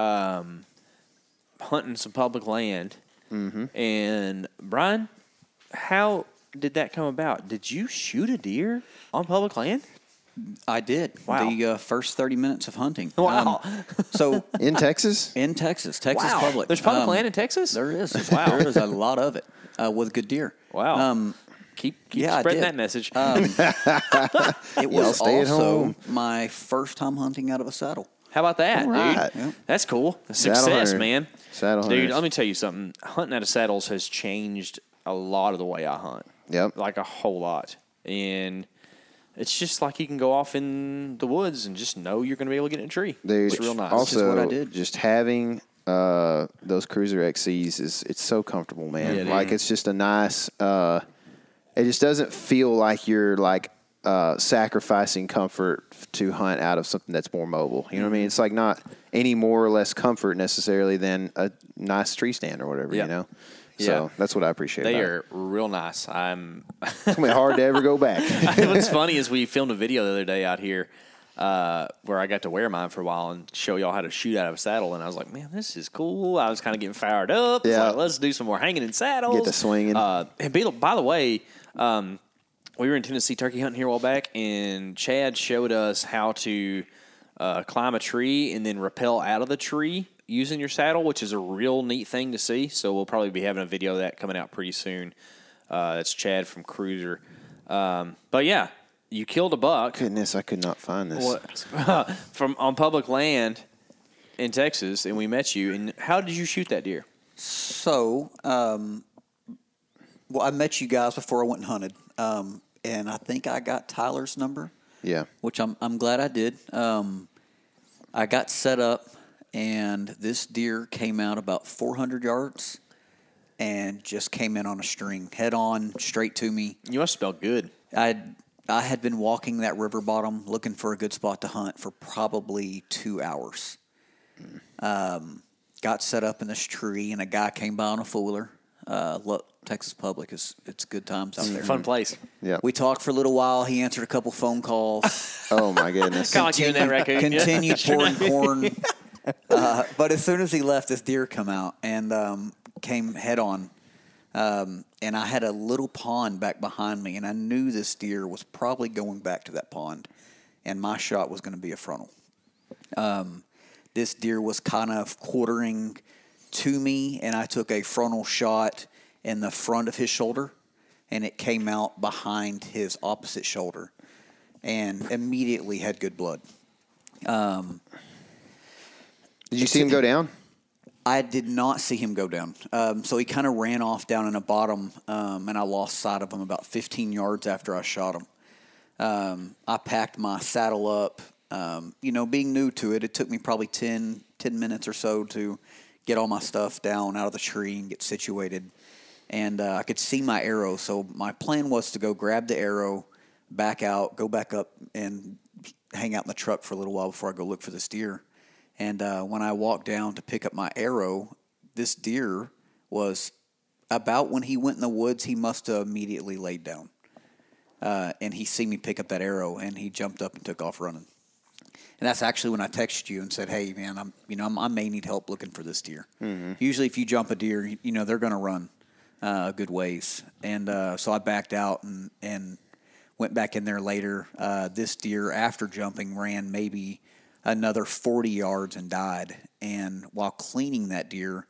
hunting some public land. Mm-hmm. And Brian, how did that come about? Did you shoot a deer on public land? I did. Wow. The first 30 minutes of hunting. Wow. So In Texas? in Texas public. There's public land in Texas? There is. Wow. There is a lot of it with good deer. Wow. Keep yeah, I spreading did. that message. It Y'all was stay at also home. my first time hunting out of a saddle. How about that, All right. dude? Yeah. That's cool. Saddle Success, hunter. man. Saddle Dude, hunters. let me tell you something. Hunting out of saddles has changed a lot of the way I hunt. Yep. Like a whole lot. And it's just like you can go off in the woods and just know you're going to be able to get in a tree. Dude, It's real nice. Also, Which is what I did. just having those Cruiser XCs it's so comfortable, man. Yeah, like dude. it's just a nice. It just doesn't feel like you're like sacrificing comfort to hunt out of something that's more mobile. You know what I mean? It's like not any more or less comfort necessarily than a nice tree stand or whatever. Yeah. You know. Yeah. So that's what I appreciate. They about are real nice. It's gonna be hard to ever go back. What's funny is we filmed a video the other day out here where I got to wear mine for a while and show y'all how to shoot out of a saddle. And I was like, man, this is cool. I was kind of getting fired up. It's Yeah. like, let's do some more hanging in saddles. Get to swinging. And by the way, we were in Tennessee turkey hunting here a while back, and Chad showed us how to climb a tree and then rappel out of the tree using your saddle, which is a real neat thing to see. So we'll probably be having a video of that coming out pretty soon. That's Chad from Cruiser. But yeah, you killed a buck. Goodness, I could not find this. What? From on public land in Texas, and we met you. And how did you shoot that deer? So Well, I met you guys before I went and hunted, and I think I got Tyler's number. Yeah. Which I'm glad I did. I got set up, and this deer came out about 400 yards, and just came in on a string, head on, straight to me. You must smell good. I had been walking that river bottom looking for a good spot to hunt for probably 2 hours. Got set up in this tree, and a guy came by on a fooler. Look, Texas Public it's good times out there. Fun place. Yeah. We talked for a little while. He answered a couple phone calls. Oh my goodness. Kind of like you and that raccoon. Continued pouring corn. But as soon as he left, this deer come out and came head on. And I had a little pond back behind me, and I knew this deer was probably going back to that pond, and my shot was going to be a frontal. This deer was kind of quartering to me, and I took a frontal shot in the front of his shoulder, and it came out behind his opposite shoulder, and immediately had good blood. Did you see him go down? I did not see him go down. So he kind of ran off down in the bottom, and I lost sight of him about 15 yards after I shot him. I packed my saddle up. Being new to it, it took me probably 10 minutes or so to get all my stuff down out of the tree and get situated. And I could see my arrow. So my plan was to go grab the arrow, back out, go back up, and hang out in the truck for a little while before I go look for this deer. And when I walked down to pick up my arrow, this deer was about when he went in the woods, he must have immediately laid down. And he seen me pick up that arrow, and he jumped up and took off running. And that's actually when I texted you and said, "Hey, man, I may need help looking for this deer." Mm-hmm. Usually, if you jump a deer, they're going to run a good ways. And so I backed out and went back in there later. This deer, after jumping, ran maybe another 40 yards and died. And while cleaning that deer,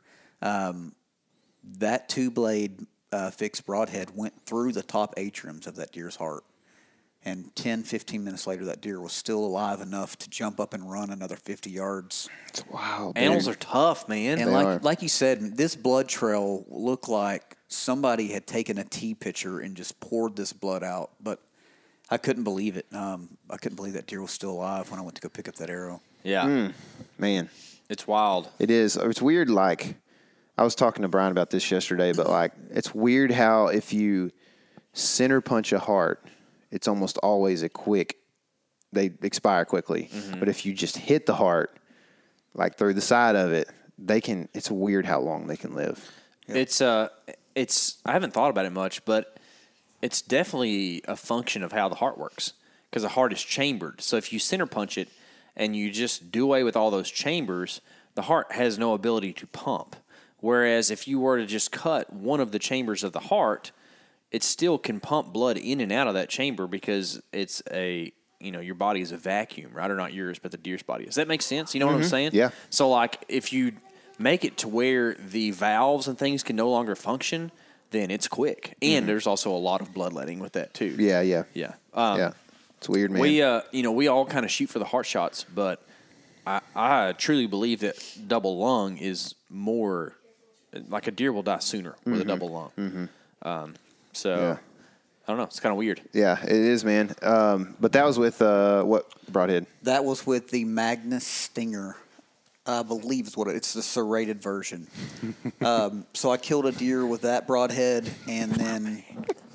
that two-blade fixed broadhead went through the top atriums of that deer's heart. And 10, 15 minutes later, that deer was still alive enough to jump up and run another 50 yards. Wow. Animals are tough, man. And like you said, this blood trail looked like somebody had taken a tea pitcher and just poured this blood out. But I couldn't believe it. I couldn't believe that deer was still alive when I went to go pick up that arrow. Yeah. Man. It's wild. It is. It's weird, I was talking to Brian about this yesterday, but, it's weird how if you center punch a heart, it's almost always they expire quickly. Mm-hmm. But if you just hit the heart, through the side of it, it's weird how long they can live. Yeah. It's I haven't thought about it much, but it's definitely a function of how the heart works, because the heart is chambered. So if you center punch it and you just do away with all those chambers, the heart has no ability to pump. Whereas if you were to just cut one of the chambers of the heart, it still can pump blood in and out of that chamber, because it's your body is a vacuum, right? Or not yours, but the deer's body. Does that make sense? You know what I'm saying? Yeah. So, if you make it to where the valves and things can no longer function, then it's quick. And there's also a lot of bloodletting with that too. Yeah. Yeah. Yeah. It's weird, man. We all kind of shoot for the heart shots, but I truly believe that double lung is more, a deer will die sooner with a double lung. Mm-hmm. I don't know. It's kind of weird. Yeah, it is, man. But that was with what broadhead? That was with the Magnus Stinger, I believe is what it's the serrated version. So I killed a deer with that broadhead, and then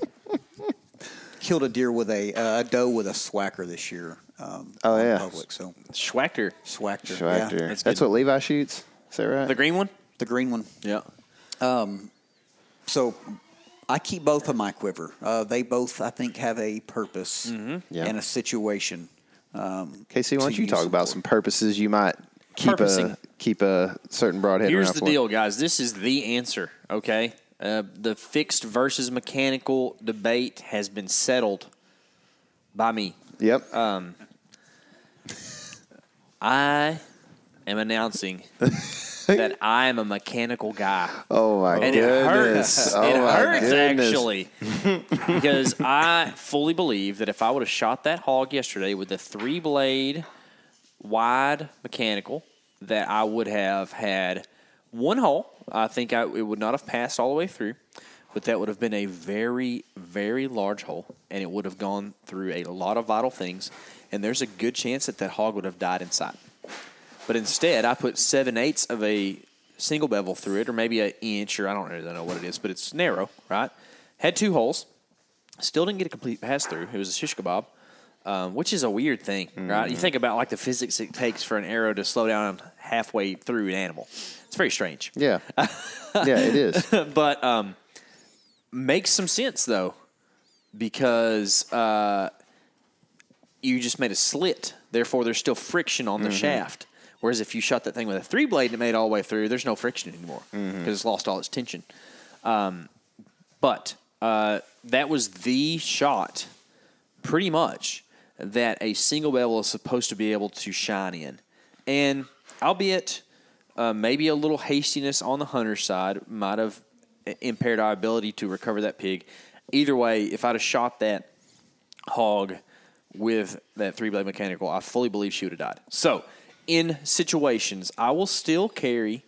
killed a deer with a doe with a swacker this year. Public, so Schwachter. Yeah. That's what Levi shoots. Is that right? The green one. The green one. Yeah. So I keep both of my quiver. They both, I think, have a purpose and a situation. Casey, why don't you talk about some purposes you might keep a certain broadhead Here's around the for? deal, guys. This is the answer, okay? The fixed versus mechanical debate has been settled by me. Yep. I am announcing that I am a mechanical guy. Oh, my and goodness. It hurts, actually. Because I fully believe that if I would have shot that hog yesterday with a 3-blade wide mechanical, that I would have had one hole. I think it would not have passed all the way through. but that would have been a very, very large hole, and it would have gone through a lot of vital things, and there's a good chance that that hog would have died inside. But instead, I put 7/8 of a single bevel through it, or maybe an inch, or I don't really know what it is, but it's narrow, right? Had 2 holes. Still didn't get a complete pass through. It was a shish kebab, which is a weird thing, right? You think about like the physics it takes for an arrow to slow down halfway through an animal. It's very strange. Yeah. Yeah, it is. But makes some sense, though, because you just made a slit. Therefore, there's still friction on the shaft. Whereas if you shot that thing with a 3-blade and it made it all the way through, there's no friction anymore because it's lost all its tension. But that was the shot, pretty much, that a single bevel is supposed to be able to shine in. And albeit maybe a little hastiness on the hunter's side might have impaired our ability to recover that pig. Either way, if I'd have shot that hog with that 3-blade mechanical, I fully believe she would have died. So, in situations, I will still carry,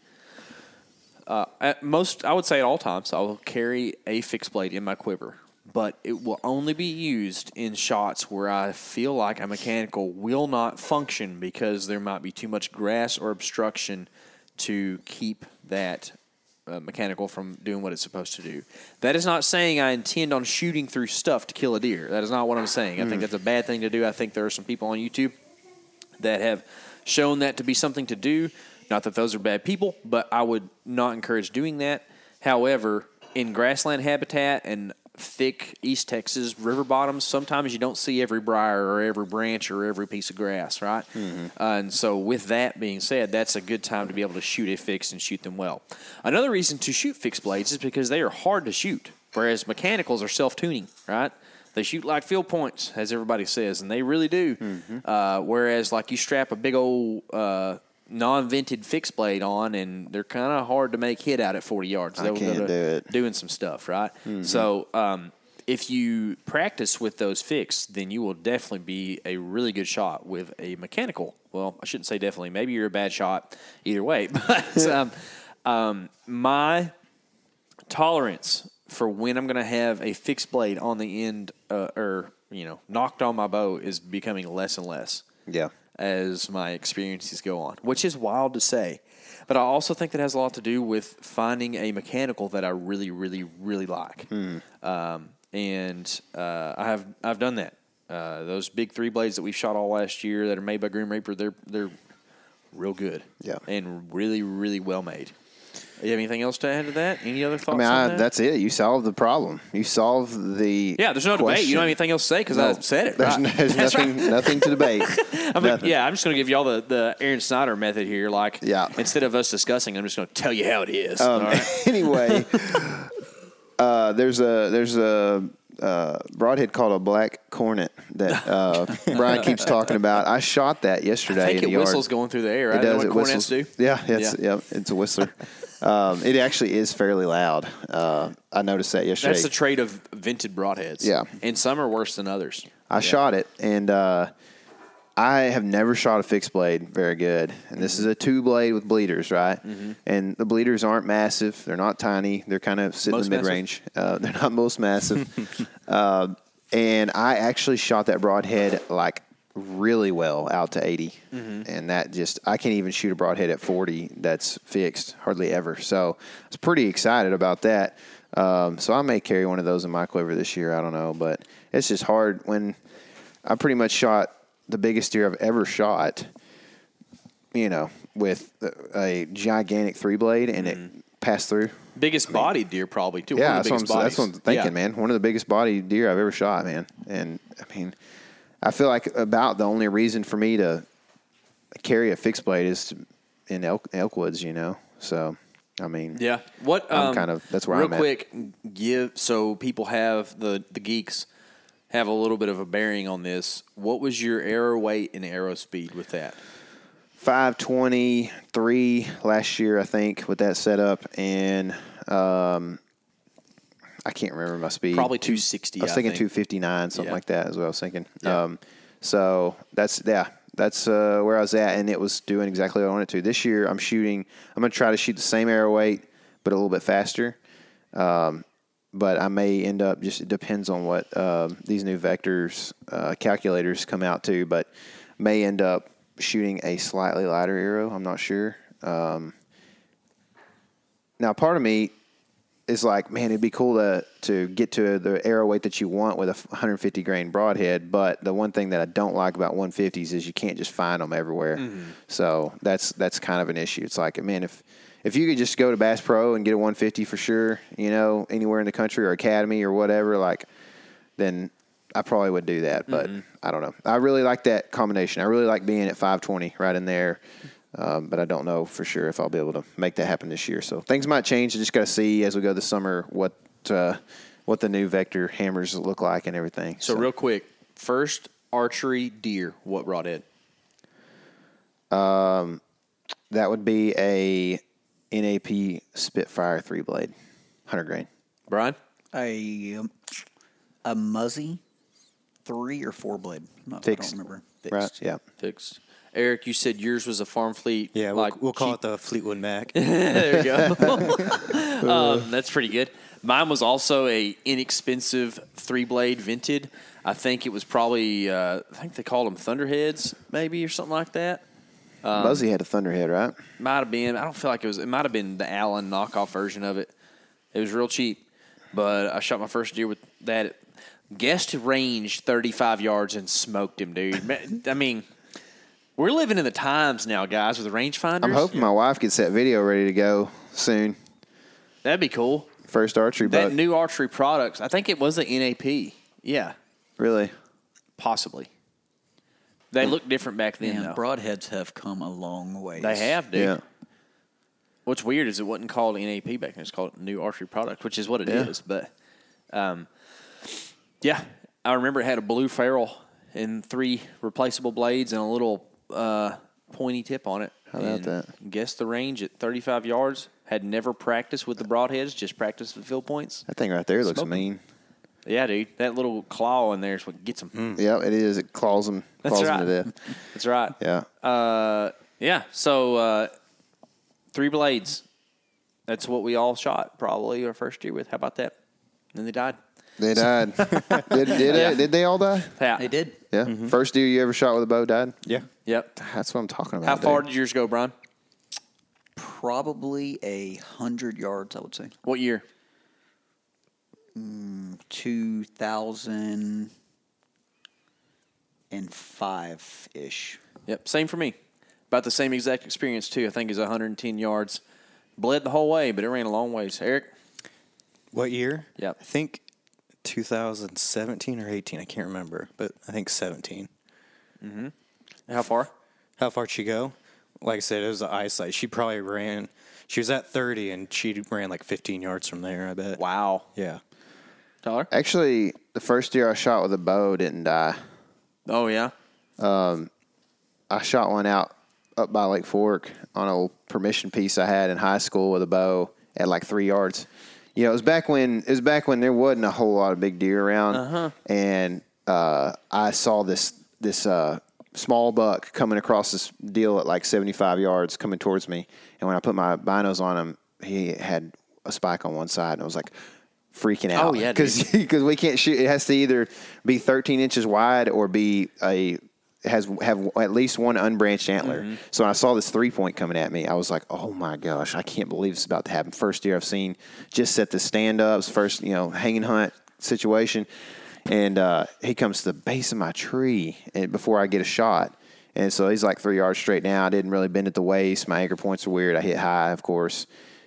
at most, I would say at all times, I will carry a fixed blade in my quiver. But it will only be used in shots where I feel like a mechanical will not function because there might be too much grass or obstruction to keep that mechanical from doing what it's supposed to do. That is not saying I intend on shooting through stuff to kill a deer. That is not what I'm saying. I think that's a bad thing to do. I think there are some people on YouTube that have shown that to be something to do. Not that those are bad people, but I would not encourage doing that. However, in grassland habitat and thick East Texas river bottoms, sometimes you don't see every briar or every branch or every piece of grass, right? And so with that being said, that's a good time to be able to shoot a fixed and shoot them well. Another reason to shoot fixed blades is because they are hard to shoot, whereas mechanicals are self-tuning, right? They shoot like field points, as everybody says, and they really do. Whereas like you strap a big old non-vented fixed blade on, and they're kind of hard to make hit out at 40 yards. I can't do it. Doing some stuff, right? So if you practice with those fixed, then you will definitely be a really good shot with a mechanical. Well, I shouldn't say definitely. Maybe you're a bad shot either way. But my tolerance for when I'm going to have a fixed blade on the end or knocked on my bow is becoming less and less. Yeah. As my experiences go on, which is wild to say. But I also think that has a lot to do with finding a mechanical that I really, really, really like. I've done that. Those big 3 blades that we've shot all last year that are made by Grim Reaper, they're real good. Yeah. And really, really well made. You have anything else to add to that? Any other thoughts on that? That's it. You solved the problem. You solved the there's no question. debate. You don't have anything else to say because I said it. There's nothing to debate. I'm going to give you all the Aaron Snyder method here. Like, instead of us discussing, I'm just going to tell you how it is. All right? Anyway, there's a broadhead called a black cornet that Brian keeps talking about. I shot that yesterday. I think in the it whistles yard. going through the air, right? It does. What cornets do? Yeah, it's a whistler. It actually is fairly loud. I noticed that yesterday. That's the trait of vented broadheads. Yeah. And some are worse than others. I shot it, and I have never shot a fixed blade very good. And this is a 2-blade with bleeders, right? And the bleeders aren't massive. They're not tiny. They're kind of sitting in the mid-range. They're not most massive. And I actually shot that broadhead like really well out to 80. And that I can't even shoot a broadhead at 40 that's fixed hardly ever. So I was pretty excited about that. So I may carry one of those in my quiver this year. I don't know, but it's just hard when I pretty much shot the biggest deer I've ever shot, with a gigantic 3-blade and it passed through. Biggest bodied deer probably too. Yeah, that's what I'm thinking, man. One of the biggest bodied deer I've ever shot, man. And I mean, I feel like about the only reason for me to carry a fixed blade is in elk woods, So, I mean, that's where I'm at. Real quick, so people have the geeks have a little bit of a bearing on this. What was your arrow weight and arrow speed with that? 523 last year, I think, with that setup, and I can't remember my speed. Probably 260. I was thinking 259, something like that is what I was thinking. Yeah. So that's where I was at, and it was doing exactly what I wanted to. This year, I'm going to try to shoot the same arrow weight, but a little bit faster. but I may end up it depends on what these new Vectors calculators come out to, but may end up shooting a slightly lighter arrow. I'm not sure. Now, part of me is like, man, it'd be cool to get to the arrow weight that you want with a 150 grain broadhead. But the one thing that I don't like about 150s is you can't just find them everywhere. Mm-hmm. So that's kind of an issue. It's like, man, if you could just go to Bass Pro and get a 150 for sure, anywhere in the country or Academy or whatever, like, then I probably would do that. But I don't know. I really like that combination. I really like being at 520 right in there. But I don't know for sure if I'll be able to make that happen this year. So things might change. I just got to see as we go this summer what the new Vector hammers look like and everything. So real quick, first archery deer, what broadhead? That would be a NAP Spitfire 3-blade, 100 grain. Brian? A Muzzy 3 or 4 blade. I don't remember. Fixed. Right? Yeah. Fixed. Eric, you said yours was a Farm Fleet. Yeah, we'll call it the Fleetwood Mac. There you go. That's pretty good. Mine was also a inexpensive 3-blade vented. I think it was probably, I think they called them Thunderheads maybe or something like that. Muzzy had a Thunderhead, right? Might have been. I don't feel like it might have been the Allen knockoff version of it. It was real cheap. But I shot my first deer with that. Guessed range 35 yards and smoked him, dude. I mean, we're living in the times now, guys, with the rangefinders. I'm hoping my wife gets that video ready to go soon. That'd be cool. First archery buck. That new archery products. I think it was the NAP. Yeah. Really? Possibly. They looked different back then, though. Broadheads have come a long way. They have, dude. Yeah. What's weird is it wasn't called NAP back then. It's called New Archery Product, which is what it is. But, yeah, I remember it had a blue ferrule and 3 replaceable blades and a little pointy tip on it. How about that? Guessed the range at 35 yards. Had never practiced with the broadheads, just practiced with field points. That thing right there looks mean. Yeah, dude. That little claw in there is what gets them. Yeah, it is. It claws them to death. That's right. Yeah. Yeah, so 3 blades. That's what we all shot probably our first year with. How about that? And then they died. They died. Did they all die? Yeah. They did. Yeah. First deer you ever shot with a bow died? Yeah. Yep. That's what I'm talking about. How far did yours go, Brian? Probably 100 yards, I would say. What year? 2005-ish. Yep, same for me. About the same exact experience, too. I think it's 110 yards. Bled the whole way, but it ran a long ways. Eric? What year? Yep. I think 2017 or 18. I can't remember, but I think 17. Mm-hmm. How far? How far did she go? Like I said, it was the eyesight. She probably ran. She was at 30, and she ran like 15 yards from there, I bet. Wow. Yeah. Tyler? Actually, the first deer I shot with a bow didn't die. Oh, yeah? I shot one out up by Lake Fork on a permission piece I had in high school with a bow at like 3 yards. You know, it was back when there wasn't a whole lot of big deer around, and I saw this small buck coming across this deal at like 75 yards coming towards me, and when I put my binos on him, he had a spike on one side, and I was like freaking out. Oh yeah, because we can't shoot. It has to either be 13 inches wide or be have at least one unbranched antler. Mm-hmm. So when I saw this 3-point coming at me, I was like, oh my gosh, I can't believe this is about to happen. First deer I've seen just set the stand-ups, first, hanging hunt situation. And he comes to the base of my tree before I get a shot. And so he's like 3 yards straight down. I didn't really bend at the waist. My anchor points are weird. I hit high, of course.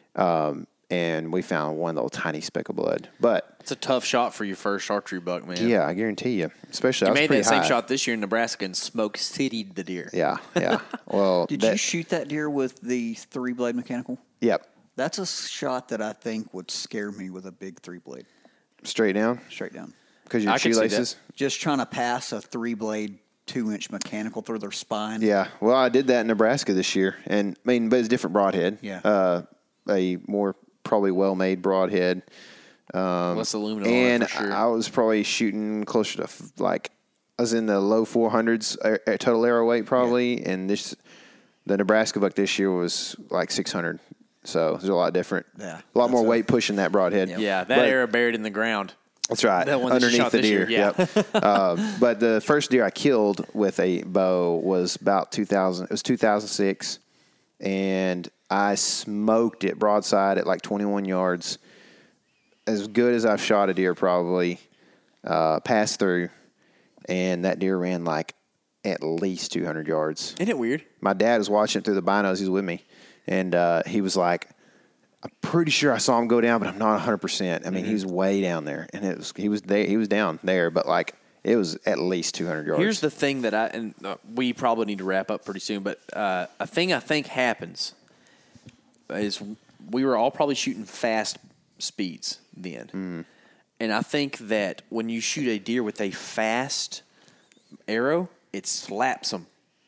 And we found one little tiny speck of blood. But it's a tough shot for your first archery buck, man. Yeah, I guarantee you. Especially, you I was made pretty that same high. shot this year in Nebraska and Smoke City'd the deer. Yeah. Well, Did you shoot that deer with the 3-blade mechanical? Yep. That's a shot that I think would scare me with a big 3-blade. Straight down? Straight down. Because your I could see shoelaces? Just trying to pass a 3-blade 2-inch mechanical through their spine. Yeah. Well, I did that in Nebraska this year. And but it's a different broadhead. Yeah. A more probably well-made broadhead. Less aluminum on and it for sure. I was probably shooting closer to I was in the low 400s total arrow weight probably. Yeah. And the Nebraska buck this year was like 600 So there's a lot different. Yeah. A lot more weight pushing that broadhead. Yeah, that But- arrow buried in the ground. That's right. That one that you Underneath shot the this deer. year, yeah. Yep. But the first deer I killed with a bow was about 2000. It was 2006, and I smoked it broadside at like 21 yards. As good as I've shot a deer, probably passed through, and that deer ran like at least 200 yards. Isn't it weird? My dad was watching it through the binos. He was with me, and he was like, "I'm pretty sure I saw him go down, but I'm not 100%." I mean, he was way down there, and he was down there, but like it was at least 200 yards. Here's the thing that we probably need to wrap up pretty soon, but a thing I think happens is we were all probably shooting fast speeds then. And I think that when you shoot a deer with a fast arrow, it slaps them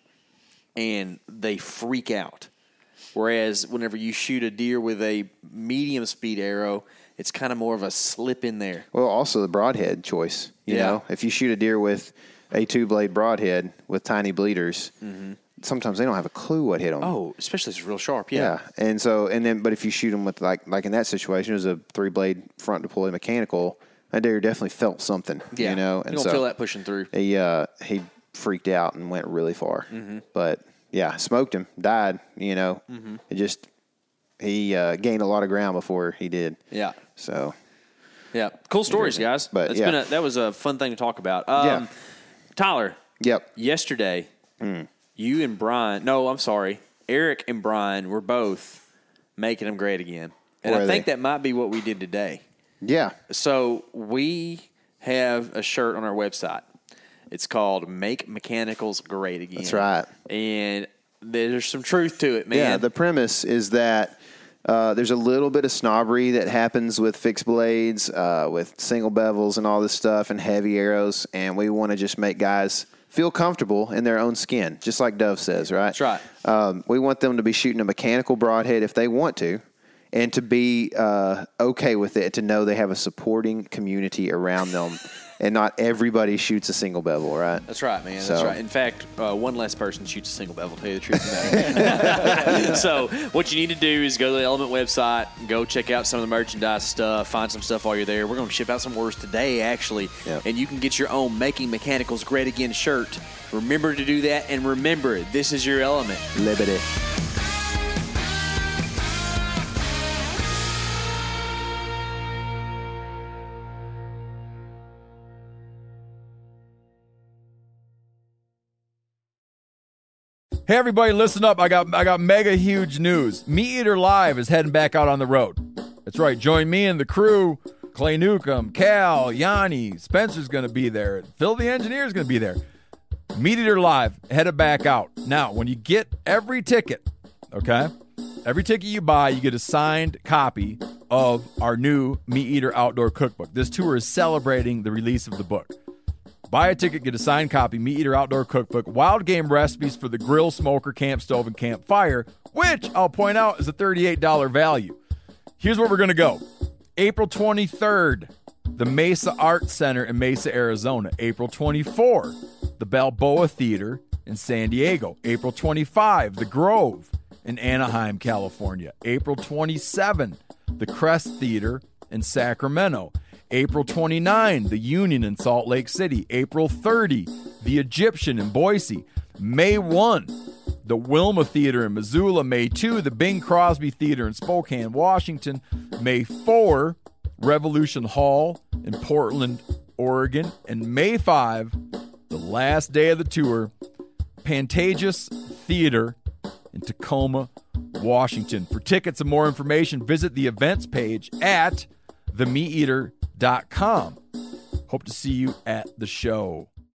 and they freak out. Whereas whenever you shoot a deer with a medium speed arrow, it's kind of more of a slip in there. Well, also the broadhead choice. You know, if you shoot a deer with a 2-blade broadhead with tiny bleeders, sometimes they don't have a clue what hit them. Oh, especially if it's real sharp. Yeah. And so, but if you shoot them with like in that situation, it was a 3-blade front deploy mechanical. That deer definitely felt something. Yeah. You know, and you don't so feel that pushing through. he freaked out and went really far. But yeah, smoked him, died. You know, it just he gained a lot of ground before he did. Yeah. So Yeah. Cool stories, guys. But, That's yeah. that was a fun thing to talk about. Yeah. Tyler. Yep. Yesterday, you and Brian, Eric and Brian were both making them great again. And Were I think they? that might be what we did today. Yeah. So we have a shirt on our website. It's called Make Mechanicals Great Again. That's right. And there's some truth to it, man. Yeah, the premise is that there's a little bit of snobbery that happens with fixed blades, with single bevels and all this stuff and heavy arrows, and we want to just make guys feel comfortable in their own skin, just like Dove says, right? That's right. We want them to be shooting a mechanical broadhead if they want to, and to be okay with it, to know they have a supporting community around them. And not everybody shoots a single bevel, right? That's right, man. So- That's right. In fact, one less person shoots a single bevel, to tell you the truth. So what you need to do is go to the Element website, go check out some of the merchandise stuff, find some stuff while you're there. We're going to ship out some orders today, actually, Yep. and you can get your own Making Mechanicals Great Again shirt. Remember to do that, and remember, this is your element. Liberty. Hey everybody, listen up. I got mega huge news. Meat Eater Live is heading back out on the road. That's right. Join me and the crew. Clay Newcomb, Cal, Yanni, Spencer's going to be there. Phil the engineer's going to be there. Meat Eater Live headed back out. Now, when you get every ticket, okay? Every ticket you buy, you get a signed copy of our new Meat Eater Outdoor Cookbook. This tour is celebrating the release of the book. Buy a ticket, get a signed copy, Meat Eater Outdoor Cookbook, wild game recipes for the grill, smoker, camp stove, and campfire, which I'll point out is a $38 value. Here's where we're going to go. April 23rd, the Mesa Art Center in Mesa, Arizona. April 24, the Balboa Theater in San Diego. April 25, the Grove in Anaheim, California. April 27, the Crest Theater in Sacramento. April 29, the Union in Salt Lake City. April 30, the Egyptian in Boise. May 1, the Wilma Theater in Missoula. May 2, the Bing Crosby Theater in Spokane, Washington. May 4, Revolution Hall in Portland, Oregon. And May 5, the last day of the tour, Pantages Theater in Tacoma, Washington. For tickets and more information, visit the events page at themeateater.com. Hope to see you at the show.